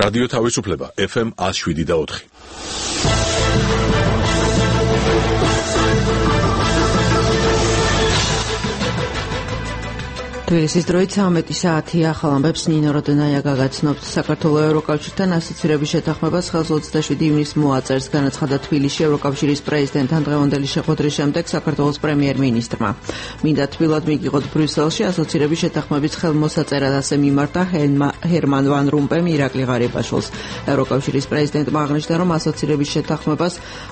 რადიო თავისუფლება FM 107.4. თბილისის დროით 13 საათი ახალ ამბებს ნინო როდონაია გაგაცნობთ. საქართველოს ევროკავშირთან ასოცირების შეთანხმებას ხელს 27 ივნისს მოაწერს. განაცხადა თბილისში ევროკავშირის პრეზიდენტთან დღევანდელი შეხვედრის შემდეგ საქართველოს პრემიერ-მინისტრმა. მინდა თბილად მიგიღოთ ბრიუსელში ასოცირების შეთანხმების ხელმოსაწერად, ასე მიმართა ჰერმან ვან რომპემ ირაკლი ღარიბაშვილს. ევროკავშირის პრეზიდენტმა აღნიშნა, რომ ასოცირების შეთანხმებას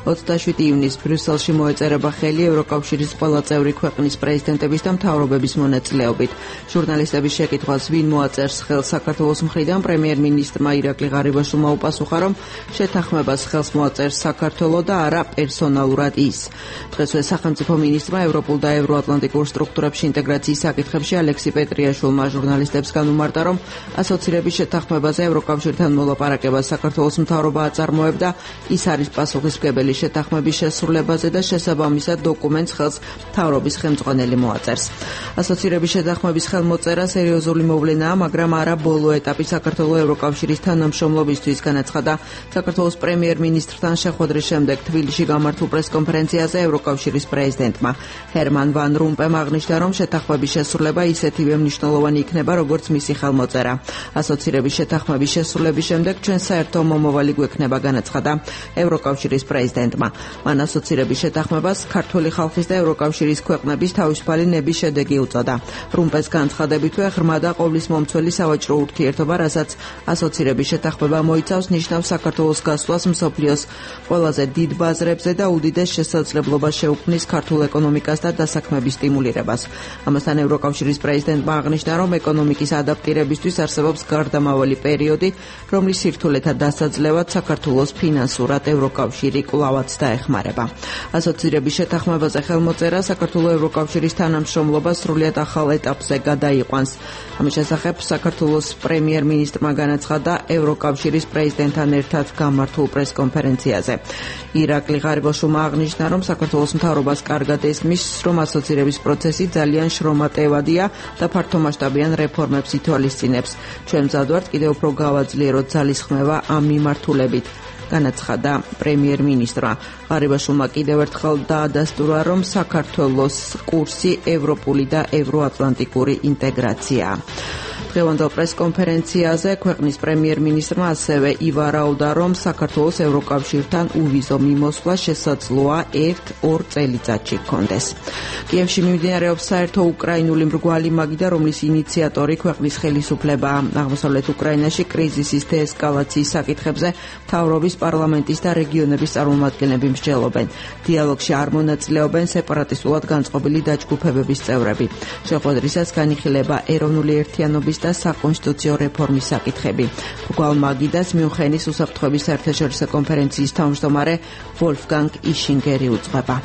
27 ივნისს ბრიუსელში მოეწერება ხელი ევროკავშირის ყველა წევრი ქვეყნის პრეზიდენტების და მთავრობების მონაწილეობით. ჟურნალისტების შეკითხვას, ვინ მოაწერს ხელს საქართველოს მხრიდან, პრემიერ-მინისტრმა ირაკლი ღარიბაშვილმა უპასუხა, რომ შეთანხმებას ხელს მოაწერს საქართველო და არა პერსონალურად ის. დღესვე სახელმწიფო მინისტრმა ევროპულ და ევროატლანტიკურ სტრუქტურებში ინტეგრაციის საკითხებში ალექსი პეტრიაშვილმა ჟურნალისტებს განუმარტა, რომ ასოცირების შეთანხმებაზე ევროკავშირთან მოლაპარაკებას საქართველოს მთავრობა აწარმოებდა. ის არის პასუხისმგებელი შეთანხმების შესრულებაზე და შესაბამისად დოკუმენტს ხელს მთავრობის ხელმძღვანელი მოაწერს. ასოცირების შეთანხმების ხელმოწერა სერიოზული მოვლენაა, მაგრამ არა ბოლო ეტაპი საქართველოს ევროკავშირის თანამშრომლობისთვის, განაცხადა საქართველოს პრემიერ-მინისტრთან შეხვედრის შემდეგ თბილისში გამართულ პრესკონფერენციაზე ევროკავშირის პრეზიდენტმა. ჰერმან ვან რომპემ აღნიშნა, რომ შეთანხმების შესრულება ისეთივე მნიშვნელოვანი იქნება, როგორც მისი ხელმოწერა. ასოცირების შეთანხმების შესრულების შემდეგ ჩვენ საერთო მომავალი გვექნება, განაცხადა ევროკავშირის პრეზიდენტმა. მან ასოცირების შეთანხმებას ქართული ხალხის და ევროკავშირის ქვეყნების თავისუფალი ნების შედეგი უწოდა. რომპეს განცხადებითვე ღრმა და ყოვლის მომცველი სავაჭრო ურთიერთობა, რასაც ასოცირების შეთანხმება მოიცავს, ნიშნავს საქართველოს გასვლას მსოფლიოს ყველაზე დიდ ბაზრებზე და უდიდეს შესაძლებლობას შეუქმნის ქართულ ეკონომიკას და დასაქმების სტიმულირებას. ამასთან ევროკავშირის პრეზიდენტმა აღნიშნა, რომ ეკონომიკის ადაპტირებისთვის არსებობს გარდამავალი პერიოდი, რომლის სირთულეთა დასაძლევად საქართველოს ფინანსურად ევროკავშირი კვლავაც დაეხმარება. ასოცირების შეთანხმებაზე ხელმოწერა საქართველოს ევროკავშირის თანამშრომლობას სრულიად ახალ ეტაპზე გადაიყვანს. ამის შესახებ საქართველოს პრემიერ-მინისტრმა განაცხადა ევროკავშირის პრეზიდენტთან ერთად გამართულ პრესკონფერენციაზე. ირაკლი ღარიბაშვილმა აღნიშნა, რომ საქართველოს მთავრობას კარგად ესმის, რომ ასოცირების პროცესი ძალიან შრომატევადია და ფართომასშტაბიან რეფორმებს ითვალისწინებს. ჩვენ მზად ვართ კიდევ უფრო გავაძლიეროთ ძალისხმევა ამ მიმართულებით, განაცხადა პრემიერ-მინისტრმა. ღარიბაშვილმა კიდევ ერთხელ დაადასტურა, რომ საქართველოს კურსი ევროპული და ევროატლანტიკური ინტეგრაციაა. დღევანდელ პრესკონფერენციაზე ქვეყნის პრემიერ-მინისტრმა ასევე ივარაუდა, რომ საქართველოს ევროკავშირთან უვიზო მიმოსვლა შესაძლოა 1-2 წელიწადში გქონდეს. კიევში მიმდინარეობს საერთო უკრაინული მრგვალი მაგიდა, რომლის ინიციატორი ქვეყნის ხელისუფლებაა. აღმოსავლეთ უკრაინაში კრიზისის დეესკალაციის საკითხებზე მთავრობის, პარლამენტის და რეგიონების წარმომადგენლები მსჯელობენ. დიალოგში არ მონაწილეობენ სეპარატისტულად განწყობილი დაჯგუფებების წევრები. შეხვედრისას განიხილება ეროვნული ერთიანობის და საკონსტიტუციო რეფორმის საკითხები. მრგვალ მაგიდას მიუნხენის უსაფრთხოების საერთაშორისო კონფერენციის თავმჯდომარე ვოლფგანგ იშინგერი უძღვება.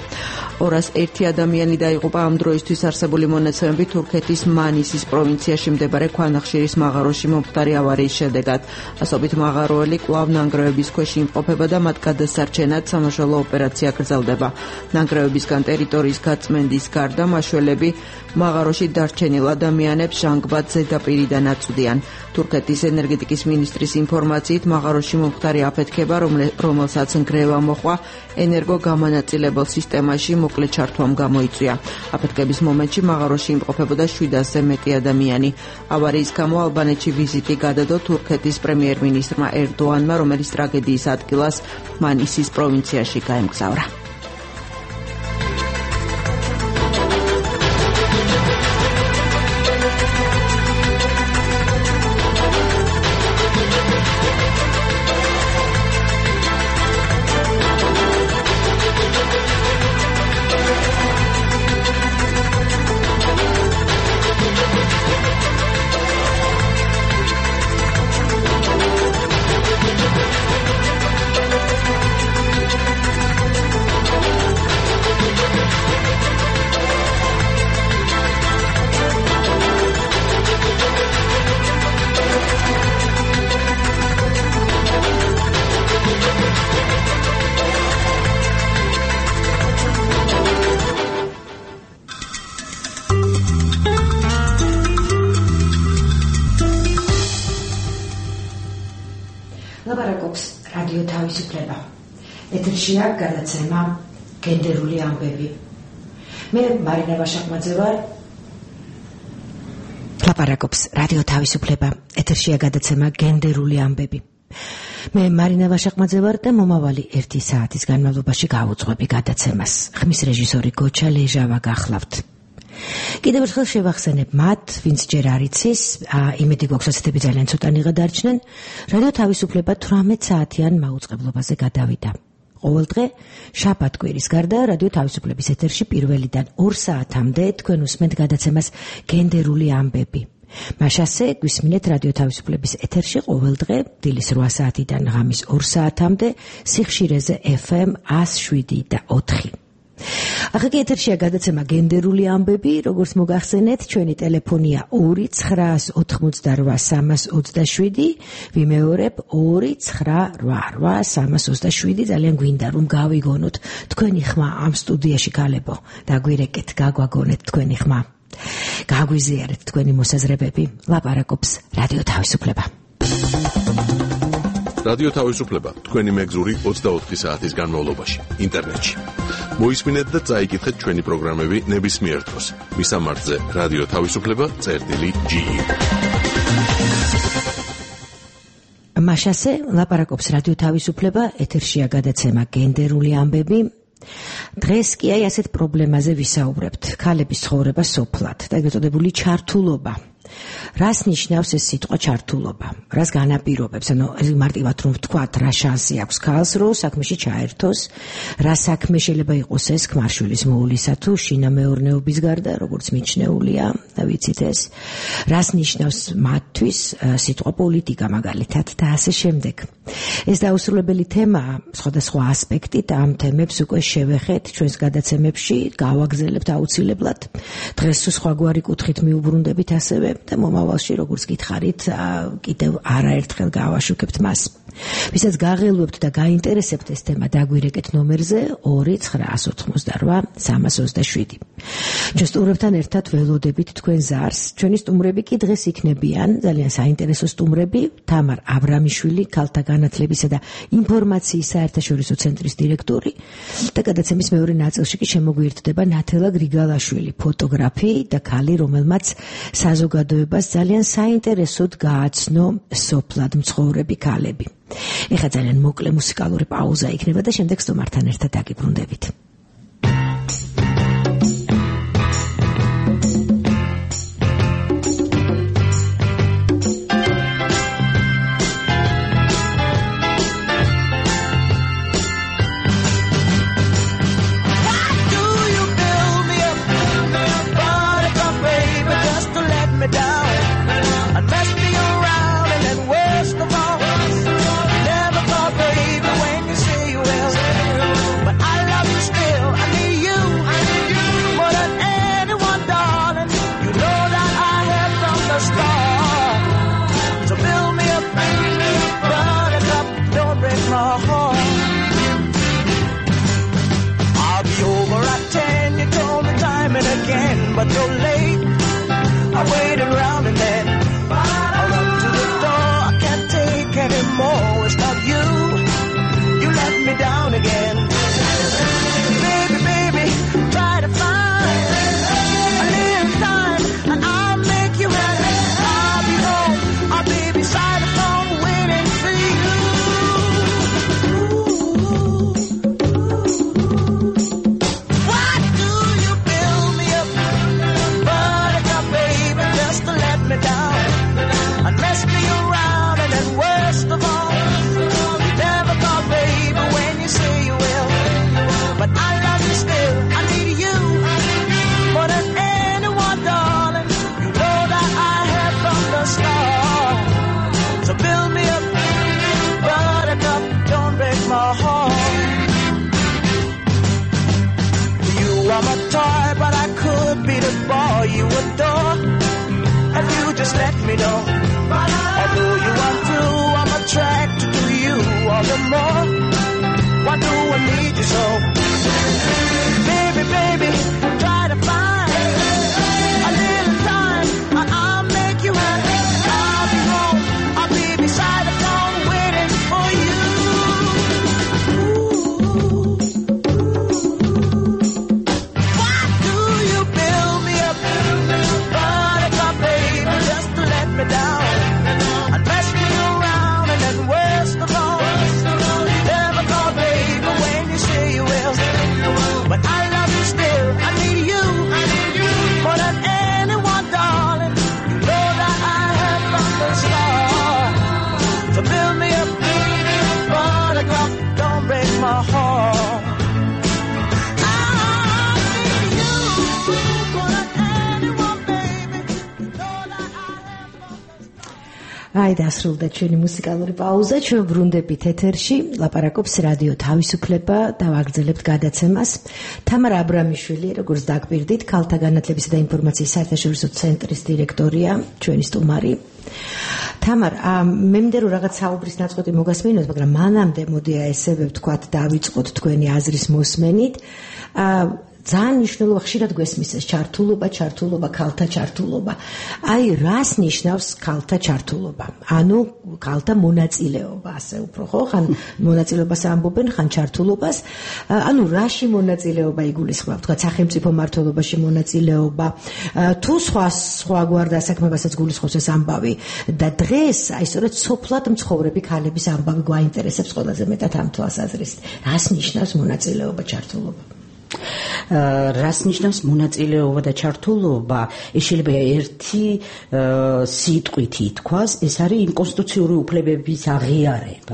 201 ადამიანი დაიღუპა ამ დროისთვის არსებული მონაცემებით თურქეთის მანისის პროვინციაში მდებარე ქვანახშირის მაღაროში მომხდარი ავარიის შედეგად. ასობით მაღაროელი კვლავ ნანგრევების ქვეშ იმყოფება და მათ გადასარჩენად სამაშველო ოპერაცია გრძელდება. ნანგრევებისგან ტერიტორიის გაწმენდის გარდა მაშველები მაღაროში დარჩენილ ადამიანებს ჟანგბად ზედაპირიდან აწვდიან. თურქეთის ენერგეტიკის მინისტრის ინფორმაციით მაღაროში მომხდარი აფეთქება, რომელსაც ნგრევა მოჰყვა, ენერგო გამანაწილებელ სისტემაში მოკლე ჩართვამ გამოიწვია. აფეთქების მომენტში მაღაროში იმყოფებოდა 700-ზე მეტი ადამიანი. ავარიის გამო ალბანეთში ვიზიტი გადადო თურქეთის პრემიერ-მინისტრმა ერდოანმა, რომელიც ტრაგედიის ადგილას მანისის პროვინციაში გაემგზავრა. ეთერშია გადაცემა გენდერული ამბები. მე მარინა ვაშაკმაძე ვარ. ლაპარაკობს რადიო თავისუფლება. ეთერშია გადაცემა გენდერული ამბები. მე მარინა ვაშაკმაძე ვარ და მომავალი 1 საათის განმავლობაში გავუძღვები გადაცემას. ხმის რეჟისორი გოჩა ლეჟავა გახლავთ. კიდევ ერთხელ შევახსენებ მათ, ვინც ჯერ არ იცის, იმედი გვაქვს ასეთები ძალიან ცოტანიღა დარჩნენ, რადიო თავისუფლება 18 საათიან მაუწყებლობაზე გადავიდა. ყოველდღე შაბათ-კვირის გარდა რადიო თავისუფლების ეთერში პირველიდან 2 საათამდე თქვენ უსმენთ გადაცემას გენდერული ამბები. მაშასე გვისმინეთ რადიო თავისუფლების ეთერში ყოველდღე დილის 8 საათიდან ღამის 2 საათამდე სიხშირეზე FM 107.4. ახლა კი ეთერშია გადაცემა გენდერული ამბები, როგორც მოგახსენეთ, ჩვენი ტელეფონია 2988327, ვიმეორებ 2988327, ძალიან გვინდა რომ გავიგონოთ თქვენი ხმა ამ სტუდიაში გალებო, დაგვირეკეთ, გაგვაგონეთ თქვენი ხმა. გაგვიზიარეთ თქვენი მოსაზრებები. ლაპარაკობს რადიო თავისუფლება. რადიო თავისუფლება თქვენი მეგზური 24 საათის განმავლობაში ინტერნეტში. მოისმინეთ და წაიკითხეთ ჩვენი პროგრამები ნებისმიერ დროს. მისამართზე რადიო თავისუფლება.ge. მაშასე ლაპარაკობს რადიო თავისუფლება, ეთერშია გადაცემა გენდერული ამბები. დღეს კი აი ასეთ პრობლემაზე ვისაუბრებთ. ქალების ცხოვრება სოფლად და ეგრეთ წოდებული ჩართულობა. რას ნიშნავს ეს სიტყვა ჩართულობა? რას განაპირობებს? ანუ მარტივად რომ ვთქვათ, რა შანსი აქვს ქალს, რომ საქმეში ჩაერთოს? რა საქმე შეიძლება იყოს ეს ქმარშვილის მოულისა თუ შინამეურნეობის გარდა, როგორც მიჩნეულია, ვიცით ეს? რას ნიშნავს მათთვის სიტყვა პოლიტიკა მაგალითად და ასე შემდეგ? ეს დაუსრულებელი თემაა, სხვადასხვა ასპექტით ამ თემებს უკვე შევეხეთ ჩვენს გადაცემებში, გავაგზავნებთ აუცილებლად. დღეს სხვაგვარი კუთხით მიუბრუნდებით ასევე და მომავალში როგორც გითხარით, კიდევ არაერთხელ გავაშუქებთ მას. ვისაც გაღელვებთ და გაინტერესებთ ეს თემა, დაგვირეკეთ ნომერზე 2988327. ჩვენ სტუმრებთან ერთად ველოდებით თქვენ ზარს. ჩვენი სტუმრები კი დღეს იქნებიან ძალიან საინტერესო სტუმრები, თამარ აბრამიშვილი, ქალთა განათლებისა და ინფორმაციის საერთაშორისო ცენტრის დირექტორი და გადაცემის მეორე ნაწილში კი შემოგვიერთდება ნათელა გრიგალაშვილი, ფოტოგრაფი და ქალი, რომელმაც საზოგადოებას ძალიან საინტერესოდ გააცნო სოფლად მცხოვრები ქალები. ეხლა ძალიან მოკლე მუსიკალური პაუზა იქნება და შემდეგ სტუმართან ერთად დაგიბრუნდებით. But you're late. I waited around and then I run to the door. I can't take anymore. It's not you. You let me down again. Baby, baby, try to find a little time and I'll make you happy. I'll be home. I'll be beside the phone waiting for you. Why do you build me up? Me down and mess me around, and then worst of all, you never thought, baby, when you say you will. But I love you still. I need you more than anyone, darling. You know that I have from the start. So build me up, buttercup, don't break my heart. You are my toy, but I could be the boy you adore. And you just let me know. Although you are true, I'm attracted to you all the more. Why do I need you so? Baby, baby, try to find a little time and I'll make you happy. I'll be home, I'll be beside the phone waiting for you. Ooh. აი დასრულდა ჩვენი მუსიკალური პაუზა, ჩვენ ბრუნდებით ეთერში, ლაპარაკობს რადიო თავისუფლება და ვაგრძელებთ გადაცემას. თამარა აბრამიშვილი, როგორც დაგპირდით, ქალთა განათლებისა და ინფორმაციის საერთაშორისო ცენტრის დირექტორია, ჩვენი სტუმარი. თამარ, მე მინდა რომ რაღაც საუბრის ნაწყვეტი მოგასმინოთ, მაგრამ მანამდე მოდი ესე ვთქვათ, დავიწყოთ თქვენი აზრის მოსმენით. ძალიან მნიშვნელოვანი ხშირად გვესმის ეს ჩართულობა, ქალთა ჩართულობა. აი, რას ნიშნავს ქალთა ჩართულობა? ანუ ქალთა მონაწილეობა, ასე უფრო ხო? ხან მონაწილეობას ამბობენ, ხან ჩართულობას. ანუ რაში მონაწილეობა იგულისხმება? თქვა სახელმწიფო მმართველობაში მონაწილეობა, თუ სხვა გვარ დასაქმებასაც გულისხმობს ეს ამბავი. და დღეს, აი, სწორედ სოფლად მცხოვრები ქალების ამბავი გვაინტერესებს ყველაზე მეტად ამ თვალსაზრისით. რას ნიშნავს მონაწილეობა, ჩართულობა? რას ნიშნავს მონაწილეობა და ჩართულობა? ეს შეიძლება ერთი სიტყვით ითქვას, ეს არის ინკონსტიტუციური უფლებების აღიარება.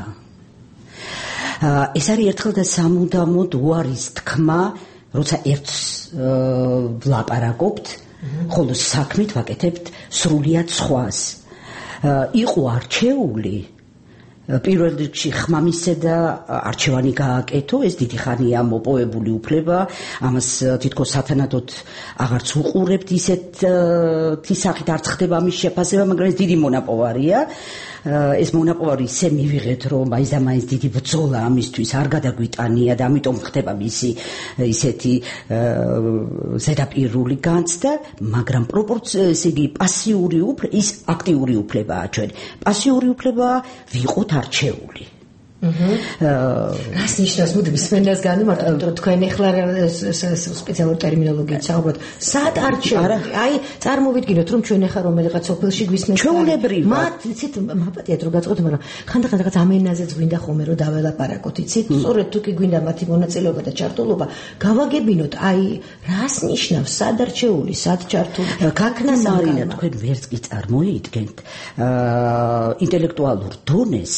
ეს არის ერთხელ და სამუდამოდ უარის თქმა, როცა ერთს ვლაპარაკობთ, ხოლო საქმით ვაკეთებთ სრულიად სხვას. იყო არჩეული პირველ რიგში ხმამისე და არჩევანი გააკეთო, ეს დიდი ხანია მოპოვებული უფლება, ამას თითქოს სათანადოდ აღარც უყურებთ ისეთი სახით არც ხდება ამის შეფასება, მაგრამ ეს დიდი მონაპოვარია. ეს მონაპოვარი ისე მივიღეთ, რომ მაინც და მაინც დიდი ბრძოლა ამისთვის არ გადაგვიტანია და ამიტომ ხდება მისი ისეთი ზედაპირული განცდა, მაგრამ ისე იგი პასიური უფლება, ის აქტიური უფლებაა ჩვენ. პასიური უფლება ვიყოთ არჩეული. რას ნიშნავს მოდი მსმენელს განვმარტოთ, რომ თქვენ ახლა სპეციალური ტერმინოლოგიით საუბრობთ. სად არჩეული? აი, წარმოვიდგინოთ, რომ ჩვენ ახლა რომელიღაც სოფელში გვისმენთ. ჩვეულებრივად. მათ იცით, მაპატიათ რომ გაწყოთ, მაგრამ ხანდახან რაღაც ამ ენაზეც გვინდა ხოლმე რომ დაველაპარაკოთ, იცით? სწორედ თუ კი გვინდა მათი მონაწილეობა და ჩართულობა, გავაგებინოთ, აი, რას ნიშნავს სად არჩეული, სად ჩართული? გაქნას არინა თქვენ ვერც კი წარმოიდგენთ ინტელექტუალურ დონეს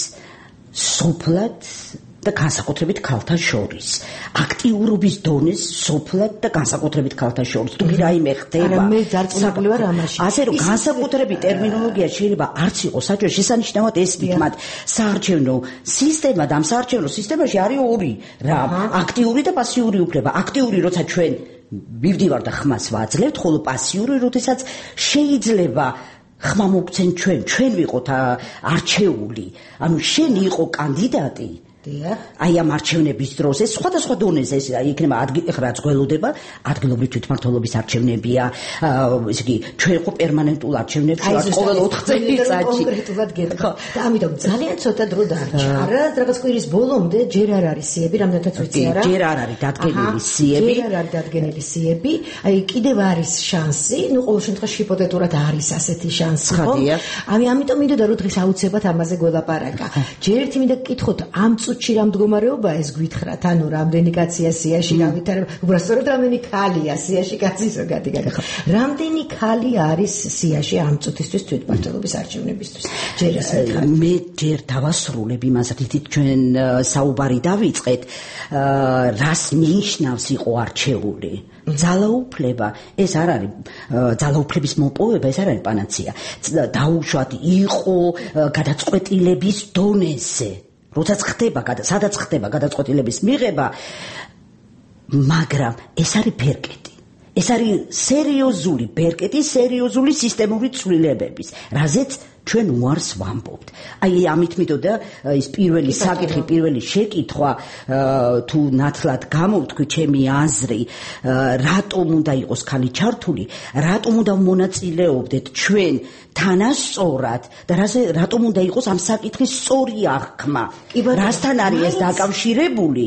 სოფლად და განსაკუთრებით ქალთა შორის. აქტიურობის დონეს სოფლად და განსაკუთრებით ქალთა შორის. თუ რაიმე ხდება. მე ძარცმული ვარ ამაში. ასე რომ განსაკუთრებით ტერმინოლოგია შეიძლება არც იყოს საჭირო, შესანიშნავად ეს ვთქვათ, საარჩევნო სისტემა და ამ საარჩევნო სისტემაში არის ორი რამ, აქტიური და პასიური უფლება. აქტიური როცა ჩვენ მივდივარ და ხმას ვაძლევთ, ხოლო პასიური როდესაც შეიძლება ხმა მოგცენ ჩვენ ვიყოთ არჩეული, ანუ შენ იყო კანდიდატი. აი ამ არჩევნების დროს ეს სხვადასხვა დონეზე ეს იქნება რაც გველოდება ადგილობრივი თვითმმართველობის არჩევნებია, ესე იგი ჩვენ ხო პერმანენტულ არჩევნებში ვართ ყოველ 4 წელიწადში. კონკრეტულად გეტყვი. და ამიტომ ძალიან ცოტა დრო დარჩა. არა, რაღაც კვირის ბოლომდე ჯერ არ არის სიები, რამდენადაც ვიცი არა. ჯერ არ არის დადგენილი სიები. ჯერ არ არის დადგენილი სიები. აი კიდევ არის შანსი, ну ყოველ შემთხვევაში ჰიპოთეტურად არის ასეთი შანსი. ამიტომ მინდოდა რომ დღეს აუცილებლად ამაზე გველაპარაკა. ჯერ ერთი მინდა გკითხოთ ამ წუთში რა მდგომარეობა ეს გითხრათ, ანუ რამდენი კაცია სიაში, უბრალოდ რამდენი ქალია სიაში, კაცი ზოგადი გაგახსნა. რამდენი ქალი არის სიაში ამ წუთისთვის თვითმმართველობის არჩევნებისთვის? ჯერ ეს მე ჯერ დავასრულებ იმას, რითიც ჩვენ საუბარი დავიწყეთ, რას ნიშნავს იყო არჩეული. ძალაუფლება, ეს არ არის ძალაუფლების მოპოვება, ეს არ არის პანაცეა. დაუშვათ იყო გადაწყვეტილების დონეზე. როდესაც ხდება, სადაც ხდება გადაწყვეტილების მიღება, მაგრამ ეს არის ბერკეტი. ეს არის სერიოზული ბერკეტი, სერიოზული სისტემური ცვლილებების, რაზეც ჩვენ უარს ვამბობთ. აი ამით მითოდა ის პირველი საკითხი, პირველი შეკითხვა, თუ ნათლად გამოვთქვი ჩემი აზრი, რატომ უნდა იყოს ქალი ჩართული, რატომ უნდა მონაწილეობდეთ ჩვენ თანასწორად და რატომ უნდა იყოს ამ საკითხის სწორი აღქმა. რასთან არის ეს დაკავშირებული?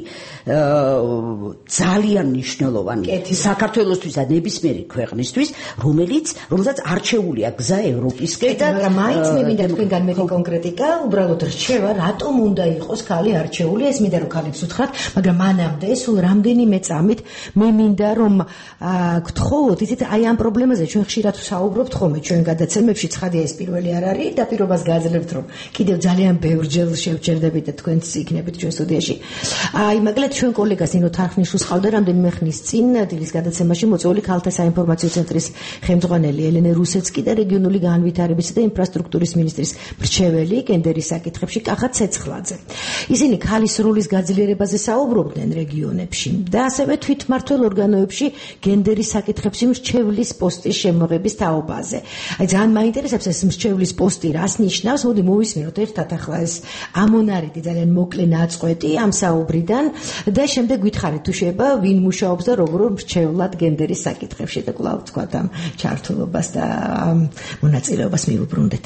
ძალიან მნიშვნელოვანი საქართველოსთვის და ნებისმიერი ქვეყნისთვის, რომელსაც არჩეულია გზა ევროპისკენ და მაინც მე მინდა თქვენგან მეტი კონკრეტიკა, უბრალოდ რჩევა, რატომ უნდა იყოს ქალი არჩეული, ეს მინდა რომ ქალებს უთხრათ, მაგრამ მანამდე სულ რამდენიმე წამით მე მინდა რომ გთხოვოთ, იცით, აი ამ პრობლემაზე ჩვენ ხშირად ვსაუბრობთ ხოლმე ჩვენ გადაცემებში, ცხადია ეს პირველი არ არის და პირობას გააძლევთ რომ კიდევ ძალიან ბევრჯერ შევჩერდებით და თქვენც იქნებით ჩვენ სტუდიაში. აი მაგალითად ჩვენ კოლეგას ნინო თარხნიშვილს ყავდა რამდენიმე ხნის წინ დილის გადაცემაში მოწვეული ქალთა საინფორმაციო ცენტრის ხელმძღვანელი ელენე რუსეცკი და რეგიონული განვითარებისა და ინფრასტრუქტურის კულტურის მინისტრის მრჩეველი გენდერის საკითხებში კახა ცეცხლაძე. ისინი ქალის როლის გაძლიერებაზე საუბრობდნენ რეგიონებში და ასევე თვითმმართველ ორგანოებში გენდერის საკითხებში მრჩევლის პოსტის შემოღების თაობაზე. აი ძალიან მაინტერესებს ეს მრჩევლის პოსტი რას ნიშნავს? მოდი მოვისმინოთ ერთად ახლა ეს ამონარიდი ძალიან მოკლე ნაწყვეტი ამ საუბრიდან და შემდეგ გითხარით თუ შეიძლება ვინ მუშაობს და როგორ მრჩევლად გენდერის საკითხებში და კვლავ თქვა ამ ჩართულობას და მონაწილეობას მიუბრუნდეთ.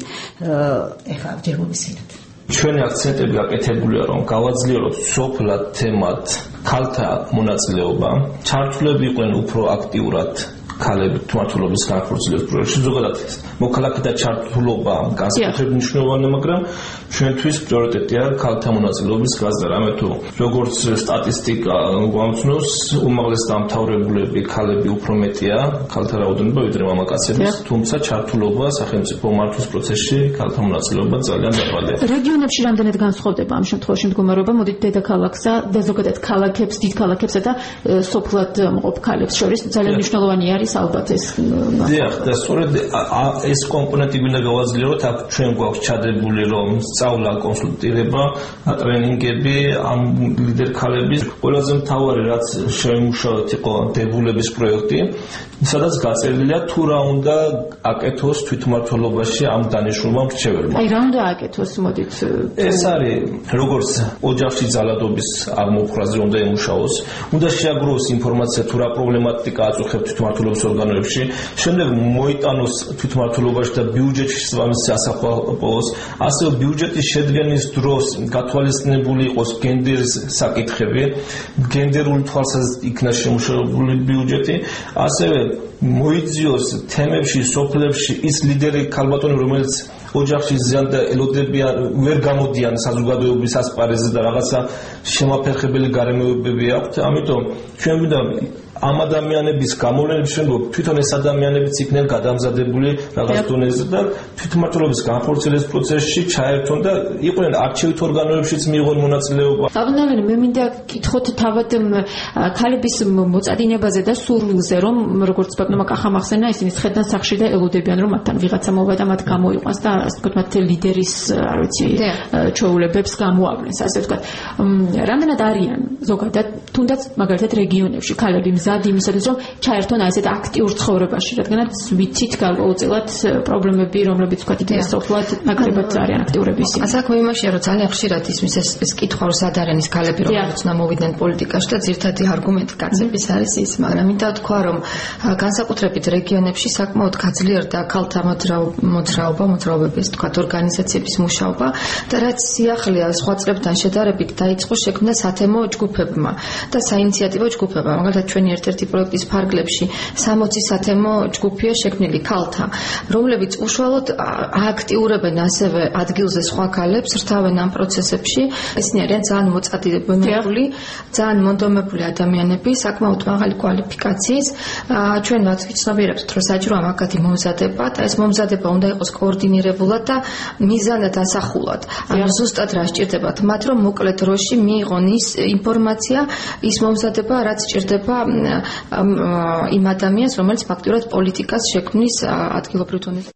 ეხლა ჯერ მოვისმინოთ. ჩვენი აქცენტები გაკეთებულია რომ გავაძლიეროთ სოფლად თემად ქალთა მონაწილეობა, ჩართულები იყვნენ უფრო აქტიურად ქალები თვითმმართველობის განხორციელების პროექტში, ზოგადად მოქალაქეთა ჩართულობა განსაკუთრებით მნიშვნელოვანია, მაგრამ ჩვენთვის პრიორიტეტია ქალთა მონაწილეობის გაზრდა. რამე თუ როგორც სტატისტიკა გვამცნობს, უმაღლეს დამთავრებულები ქალები უფრო მეტია, ქალთა რაოდენობა ვიდრე მამაკაცების, თუმცა ჩართულობა სახელმწიფო მართვის პროცესში ქალთა მონაწილეობა ძალიან დაბალია. რეგიონებში რამდენად განსხვავდება ამ შემთხვევაში მდგომარეობა? მოდით დედაქალაქსა და ზოგადად ქალაქებს, დიდ ქალაქებსა და სოფლად მყოფ ქალებს შორის ძალიან მნიშვნელოვანი არის ალბათ ეს. დიახ, და სწორედ ეს კომპონენტი გვინდა გავაძლიეროთ. აქ ჩვენ გვაქვს ჩადებული რომ სწავლა, კონსულტირება, ტრენინგები ამ ლიდერ ქალების. ყველაზე მთავარი რაც შემუშავეთ იყო დებულების პროექტი, სადაც გაწერილია თუ რა უნდა აკეთოს თვითმმართველობაში ამ დანიშნულმა მრჩეველმა. აი რა უნდა აკეთოს, მოდით. ეს არის როგორც ოჯახში ძალადობის აღმოფხვრაზე უნდა ემუშაოს, უნდა შეაგროვოს ინფორმაცია თუ რა პრობლემატიკა აწუხებს თვითმმართველობის ორგანოებში, შემდეგ მოიტანოს თვითმმართველობაში და ბიუჯეტში შესაბამისი ასახვალოს, ასევე ბიუჯეტის შედგენის დროს გათვალისწინებული იყოს გენდერის საკითხები, გენდერული თვალსაზრისით იქნა შემუშავებული ბიუჯეტი, ასევე მოიძიოს თემებში, სოფლებში ის ლიდერი ქალბატონები, რომელიც ოჯახში ზიან და ელოდებიან, ვერ გამოდიან საზოგადოების ასპარეზზე და რაღაცა შემაფერხებელი გარემოებები აქვთ. ამიტომ ჩვენ ვინდა ამ ადამიანების გამოვლენების შემდგომ თვითონ ეს ადამიანებიც იქნენ გადამზადებული რაღაც დონეზე და თვითმმართველობის განხორციელების პროცესში ჩაერთონ და იყვნენ არჩევით ორგანოებშიც მიიღონ მონაწილეობა. Აბნავენ მე მინდა გითხოთ თავად ქალების მოწადინებაზე და სურვილზე, რომ როგორც ბატონმა კახამ ახსენა, ისინი ცხედან სახში და ელოდებიან, რომ მათთან ვიღაცა მოვა და მათ გამოიყვანს და ასე ვთქვათ, მათ ლიდერის, არ ვიცი, ჩვეულებებს გამოავლენს, ასე ვთქვათ. რამდენად არიან ზოგადად, თუნდაც მაგალითად რეგიონებში ქალები მზად იმისათვის, რომ ჩაერთონ ასეთ აქტიურ ცხოვრებაში, რადგანაც ვიცით გარკვეულწილად პრობლემები, რომლებიც ვთქვათ, სოფლად ნაკლებად არიან აქტიურები ისინი. ასაკო იმაშია, რომ ძალიან ხშირად ისმის ეს კითხვა, რომ სად არიან ის ქალები, რომლებიც უნდა მოვიდნენ პოლიტიკაში და ძირითადი არგუმენტი გაცემის არის ის, მაგრამ მინდა ვთქვა, რომ განსაკუთრებით რეგიონებში საკმაოდ გაძლიერდა ქალთა მოძრაობები, ასე ვთქვათ, ორგანიზაციების მუშაობა და რაც სიახლეა სხვა წლებთან შედარებით დაიწყო შექმნა სათემო ჯგუფებმა და საინიციატივო ჯგუფებმა. მაგალითად ჩვენი ერთ-ერთი პროექტის ფარგლებში 60 სათემო ჯგუფია შექმნილი ქალთა, რომლებიც უშუალოდ ააქტიურებენ ასევე ადგილზე სხვა ქალებს, რთავენ ამ პროცესებში. ესენი არიან ძალიან მოწადინებული, ძალიან მონდომებული ადამიანები, საკმაოდ მაღალი კვალიფიკაციის. ჩვენ მათ ვიცნობიერებთ, რომ საჭიროა მაგათი მომზადება და ეს მომზადება უნდა იყოს კოორდინირებულად და მიზანად ასახულად. ანუ ზუსტად რა სჭირდებათ მათ, რომ მოკლე დროში მიიღონ ის ინფორმაცია, ის მომზადება, რაც სჭირდება იმ ადამიანს, რომელიც ფაქტურად პოლიტიკას შექმნის ადგილობრივ დონეზე.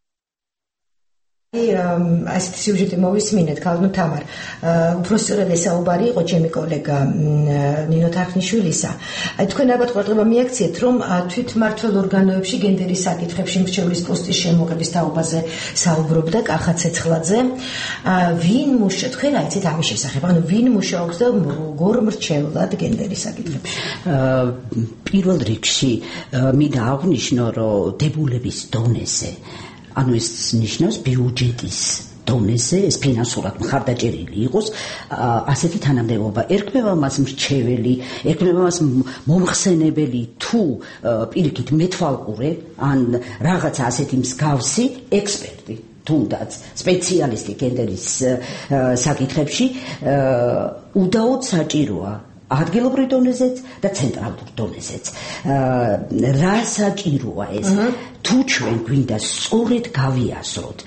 ასეთი სიუჟეტი მოვისმინეთ, ქალბატონ თამარ. უბრალოდ ესაუბარი იყო ჩემი კოლეგა ნინო თარხნიშვილისა. თქვენ ალბათ ყურადღება მიაქციეთ, რომ თვითმმართველ ორგანოებში გენდერის საკითხებში მრჩევლის პოსტის შემოღების თაობაზე საუბრობდა კახა ცეცხლაძე. ვინ მუშაობს, თქვენ აიცით ამის შესახებ, ანუ ვინ მუშაობს და როგორ მრჩევლად გენდერის საკითხებში? პირველ რიგში მინდა აღვნიშნო, რომ დებულების დონეზე ანუ ეს ნიშნავს ბიუჯეტის დონეზე, ეს ფინანსურად მხარდაჭერილი იყოს, ასეთი თანამდებობა ერქმევა მას მრჩეველი, ერქმევა მას მომხსენებელი თუ პირიქით მეთვალყურე, ან რაღაცა ასეთი მსგავსი ექსპერტი. თუნდაც სპეციალისტი გენდერის საკითხებში უდაოდ საჭიროა ადგილობრივ დონეზეც და ცენტრალურ დონეზეც. რა საჭიროა ეს? თუ ჩვენ გვინდა სწორედ გავიაზროთ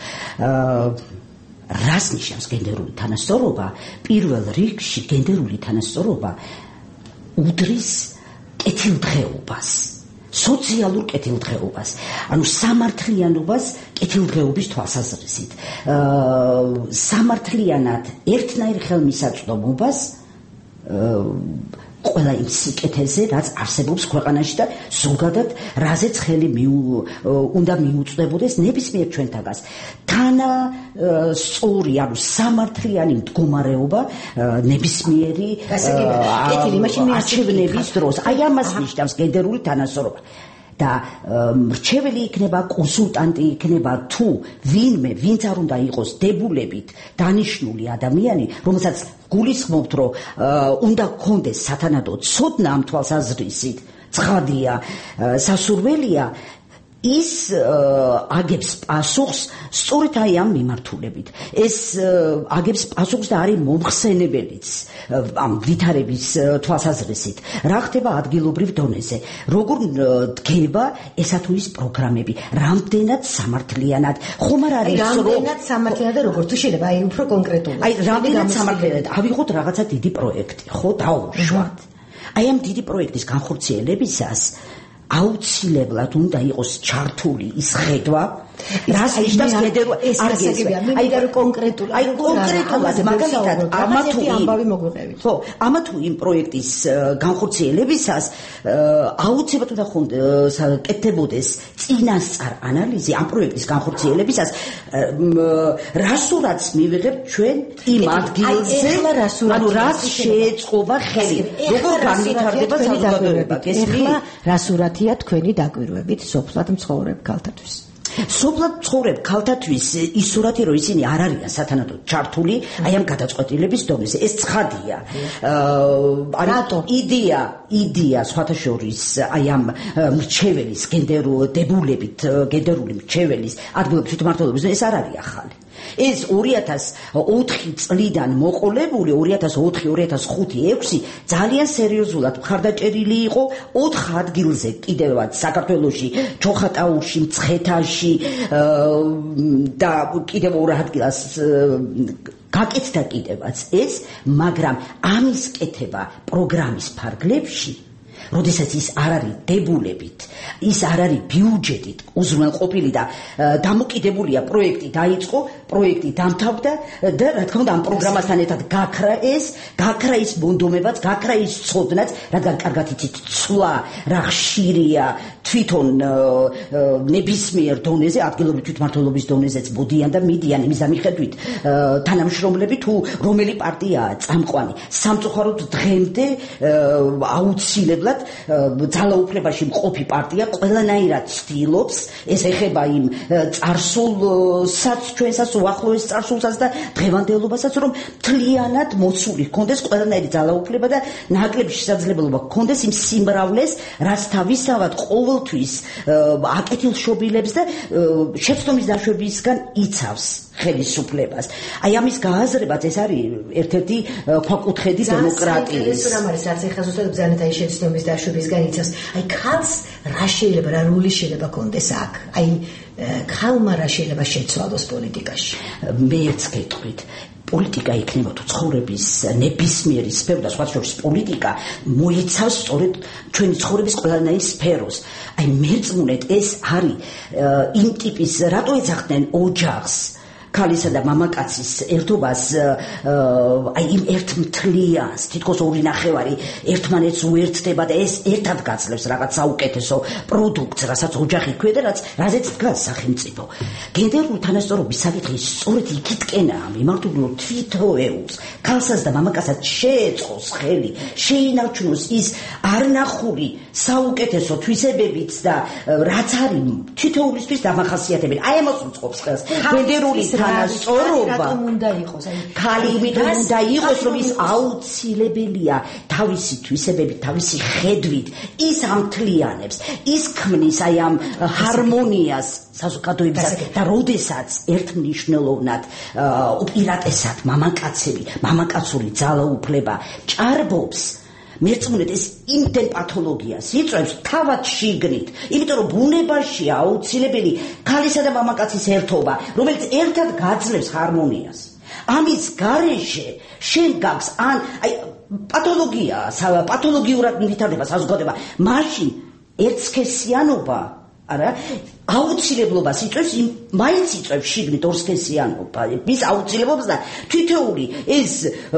რას ნიშნავს გენდერული თანასწორობა, პირველ რიგში გენდერული თანასწორობა უდრის კეთილდღეობას. სოციალურ კეთილდღეობას, ანუ სამართლიანობას კეთილდღეობის თვალსაზრისით. სამართლიანად ერთნაირ ხელმისაწვდომობას ყველა იმ სიკეთეზე, რაც არსებობს ქვეყანაში და ზოგადად რაზეც ხელი უნდა მიუწვდებოდეს ნებისმიერ ჩვენთაგას. თანასწორი, ანუ სამართლიანი მდგომარეობა ნებისმიერი არჩევნების დროს. აი ამას ნიშნავს გენდერული თანასწორობა. და მრჩეველი იქნება, კონსულტანტი იქნება თუ ვინმე, ვინც არ უნდა იყოს დებულებით დანიშნული ადამიანი, რომელსაც გულისხმობთ, რომ უნდა გქონდეს სათანადო ცოდნა ამ თვალსაზრისით, ცხადია, სასურველია, ის აგებს პასუხს სწორედ აი ამ მიმართულებით. ეს აგებს პასუხს და არის მომხსენებელიც ამ ვითარების თვალსაზრისით. რა ხდება ადგილობრივ დონეზე? როგორ დგება ესა თუ ის პროგრამები? რამდენად სამართლიანად? ხომ არ არის რამდენად სამართლიანად და როგორ თუ შეიძლება აი უფრო კონკრეტულად? აი რამდენად სამართლიანად? ავიღოთ რაღაცა დიდი პროექტი, ხო, დაუშვათ. აი ამ დიდი პროექტის განხორციელებისას აუცილებლად უნდა იყოს ჩართული ის ხედვა, რას ნიშნავს გენდერული აი კონკრეტულად მაგალითად ამა თუ იმ პროექტის განხორციელებისას აუცილებლად უნდა კეთდებოდეს წინასწარ ანალიზი ამ პროექტის განხორციელებისას, რასურაც მივიღებთ ჩვენ იმ ადგილზე, ანუ რაც შეეწყობა ხელი, როგორ განვითარდება საზოგადოება. ეხლა რასურათია თქვენი დაკვირვებით სოფლად მცხოვრებ ქალთათვის? სოფლად მცხოვრებ ქალთათვის ის სურათი, რომ ისინი არ არიან სათანადოდ ჩართული აი ამ გადაწყვეტილების დონეზე. ეს ცხადია. იდეა სხვათა შორის აი ამ მრჩეველის გენდერული მრჩეველის ადგილობრივ თვითმმართველობის ეს არ არის ახალი. ეს 2004 წლიდან მოყოლებული 2004-2005-2006 ძალიან სერიოზულად მხარდაჭერილი იყო 4 ადგილზე კიდევაც საქართველოში, ჩოხატაურში, მცხეთაში და კიდევ 2 ადგილას გაკეთდა კიდევაც ეს, მაგრამ ამის კეთება პროგრამის ფარგლებში, როდესაც ის არ არის დებულებით, ის არ არის ბიუჯეტით უზრუნველყოფილი და დამოკიდებულია პროექტი დაიწყო, პროექტი დამთავრდა და რა თქმა უნდა ამ პროგრამასთან ერთად გაქრა ის მონდომებაც, გაქრა ის ცოდნაც, რადგან კარგად იცით ცვლა რა ხშირია თვითონ ნებისმიერ დონეზე, ადგილობრივ თვითმმართველობის დონეზეც მოდიან და მიდიან იმის ამიხედვით თანამშრომლები თუ რომელი პარტიაა წამყვანი. სამწუხაროდ დღემდე აუცილებლად ძალაუფლებაში მყოფი პარტია ყველანაირად ცდილობს, ეს ეხება იმ წარსულსაც, ჩვენსაც უახლოეს წარსულსაც და დღევანდელობასაც, რომ მთლიანად მოცული ჰქონდეს ყველანაირი ძალაუფლება და ნაკლები შესაძლებლობა ჰქონდეს იმ სიმრავლეს, რაც თავისთავად ყოველთვის აკეთილშობილებს და შეცდომის დაშვებისგან იცავს ხელისუფლებას. აი ამის გააზრებაც ეს არის ერთ-ერთი ქვაკუთხედი დემოკრატიის. რამ არის რაც ეხლა ზუსტად ბრძანეთ აი შეცდომის დაშვებისგან იცავს. აი ქალს რა შეიძლება, რა როლი შეიძლება კონდეს აქ? აი ქალმა რა შეიძლება შეცვალოს პოლიტიკაში? მეც გეტყვით. პოლიტიკა იქნება თუ ცხოვრების ნებისმიერი სფერო და სხვა შორის პოლიტიკა მოიცავს სწორედ ჩვენი ცხოვრების ყველანაირ სფეროს. აი მერწმუნეთ ეს არის იმ ტიპის, რატო ეძახდნენ ოჯახს, ქალისა და მამაკაცის ერთობას, აი იმ ერთმთლიანს, თითქოს 2.5 ერთმანეთს უერთდება და ეს ერთად გაძლევს რაღაც საუკეთესო პროდუქტს, რასაც ოჯახი ქვია და რაზეც დგას სახელმწიფო. გენდერული თანასწორობის საკითხი სწორედ იქითკენაა მიმართული, რომ თვითოეულს, ქალსაც და მამაკაცსაც შეეწყოს ხელი, შეინარჩუნოს ის არნახული საუკეთესო თვისებებიც და რაც არის თითოეულისთვის დამახასიათებელი. აი ამას უწყობს ხელს. გენდერული თანასწორობა რატომ უნდა იყოს? ქალი იმიტომ უნდა იყოს, რომ ის აუცილებელია თავისი თვისებებით, თავისი ხედვით, ის ამთლიანებს, ის ქმნის აი ამ ჰარმონიას საზოგადოებისას და როდესაც ერთმნიშვნელოვნად უპირატესად მამაკაცური ძალაუფლება ჭარბობს, მერწმუნეთ ეს იმდენ პათოლოგიას იწვევს თავად შიგნით, იმიტომ რომ ბუნებაში აუცილებელი ქალისა და მამაკაცის ერთობა, რომელიც ერთად გაძლევს ჰარმონიას. ამის გარეშე შენ გაქვს ან აი პათოლოგიურად ვითარდება საზოგადოება, მაშინ ერთსქესიანობა არა აუცილებლობას იწვევს მაინც იწვევს შიგნით ორსქესიანობა ის აუცილებლობას და თითოეული ეს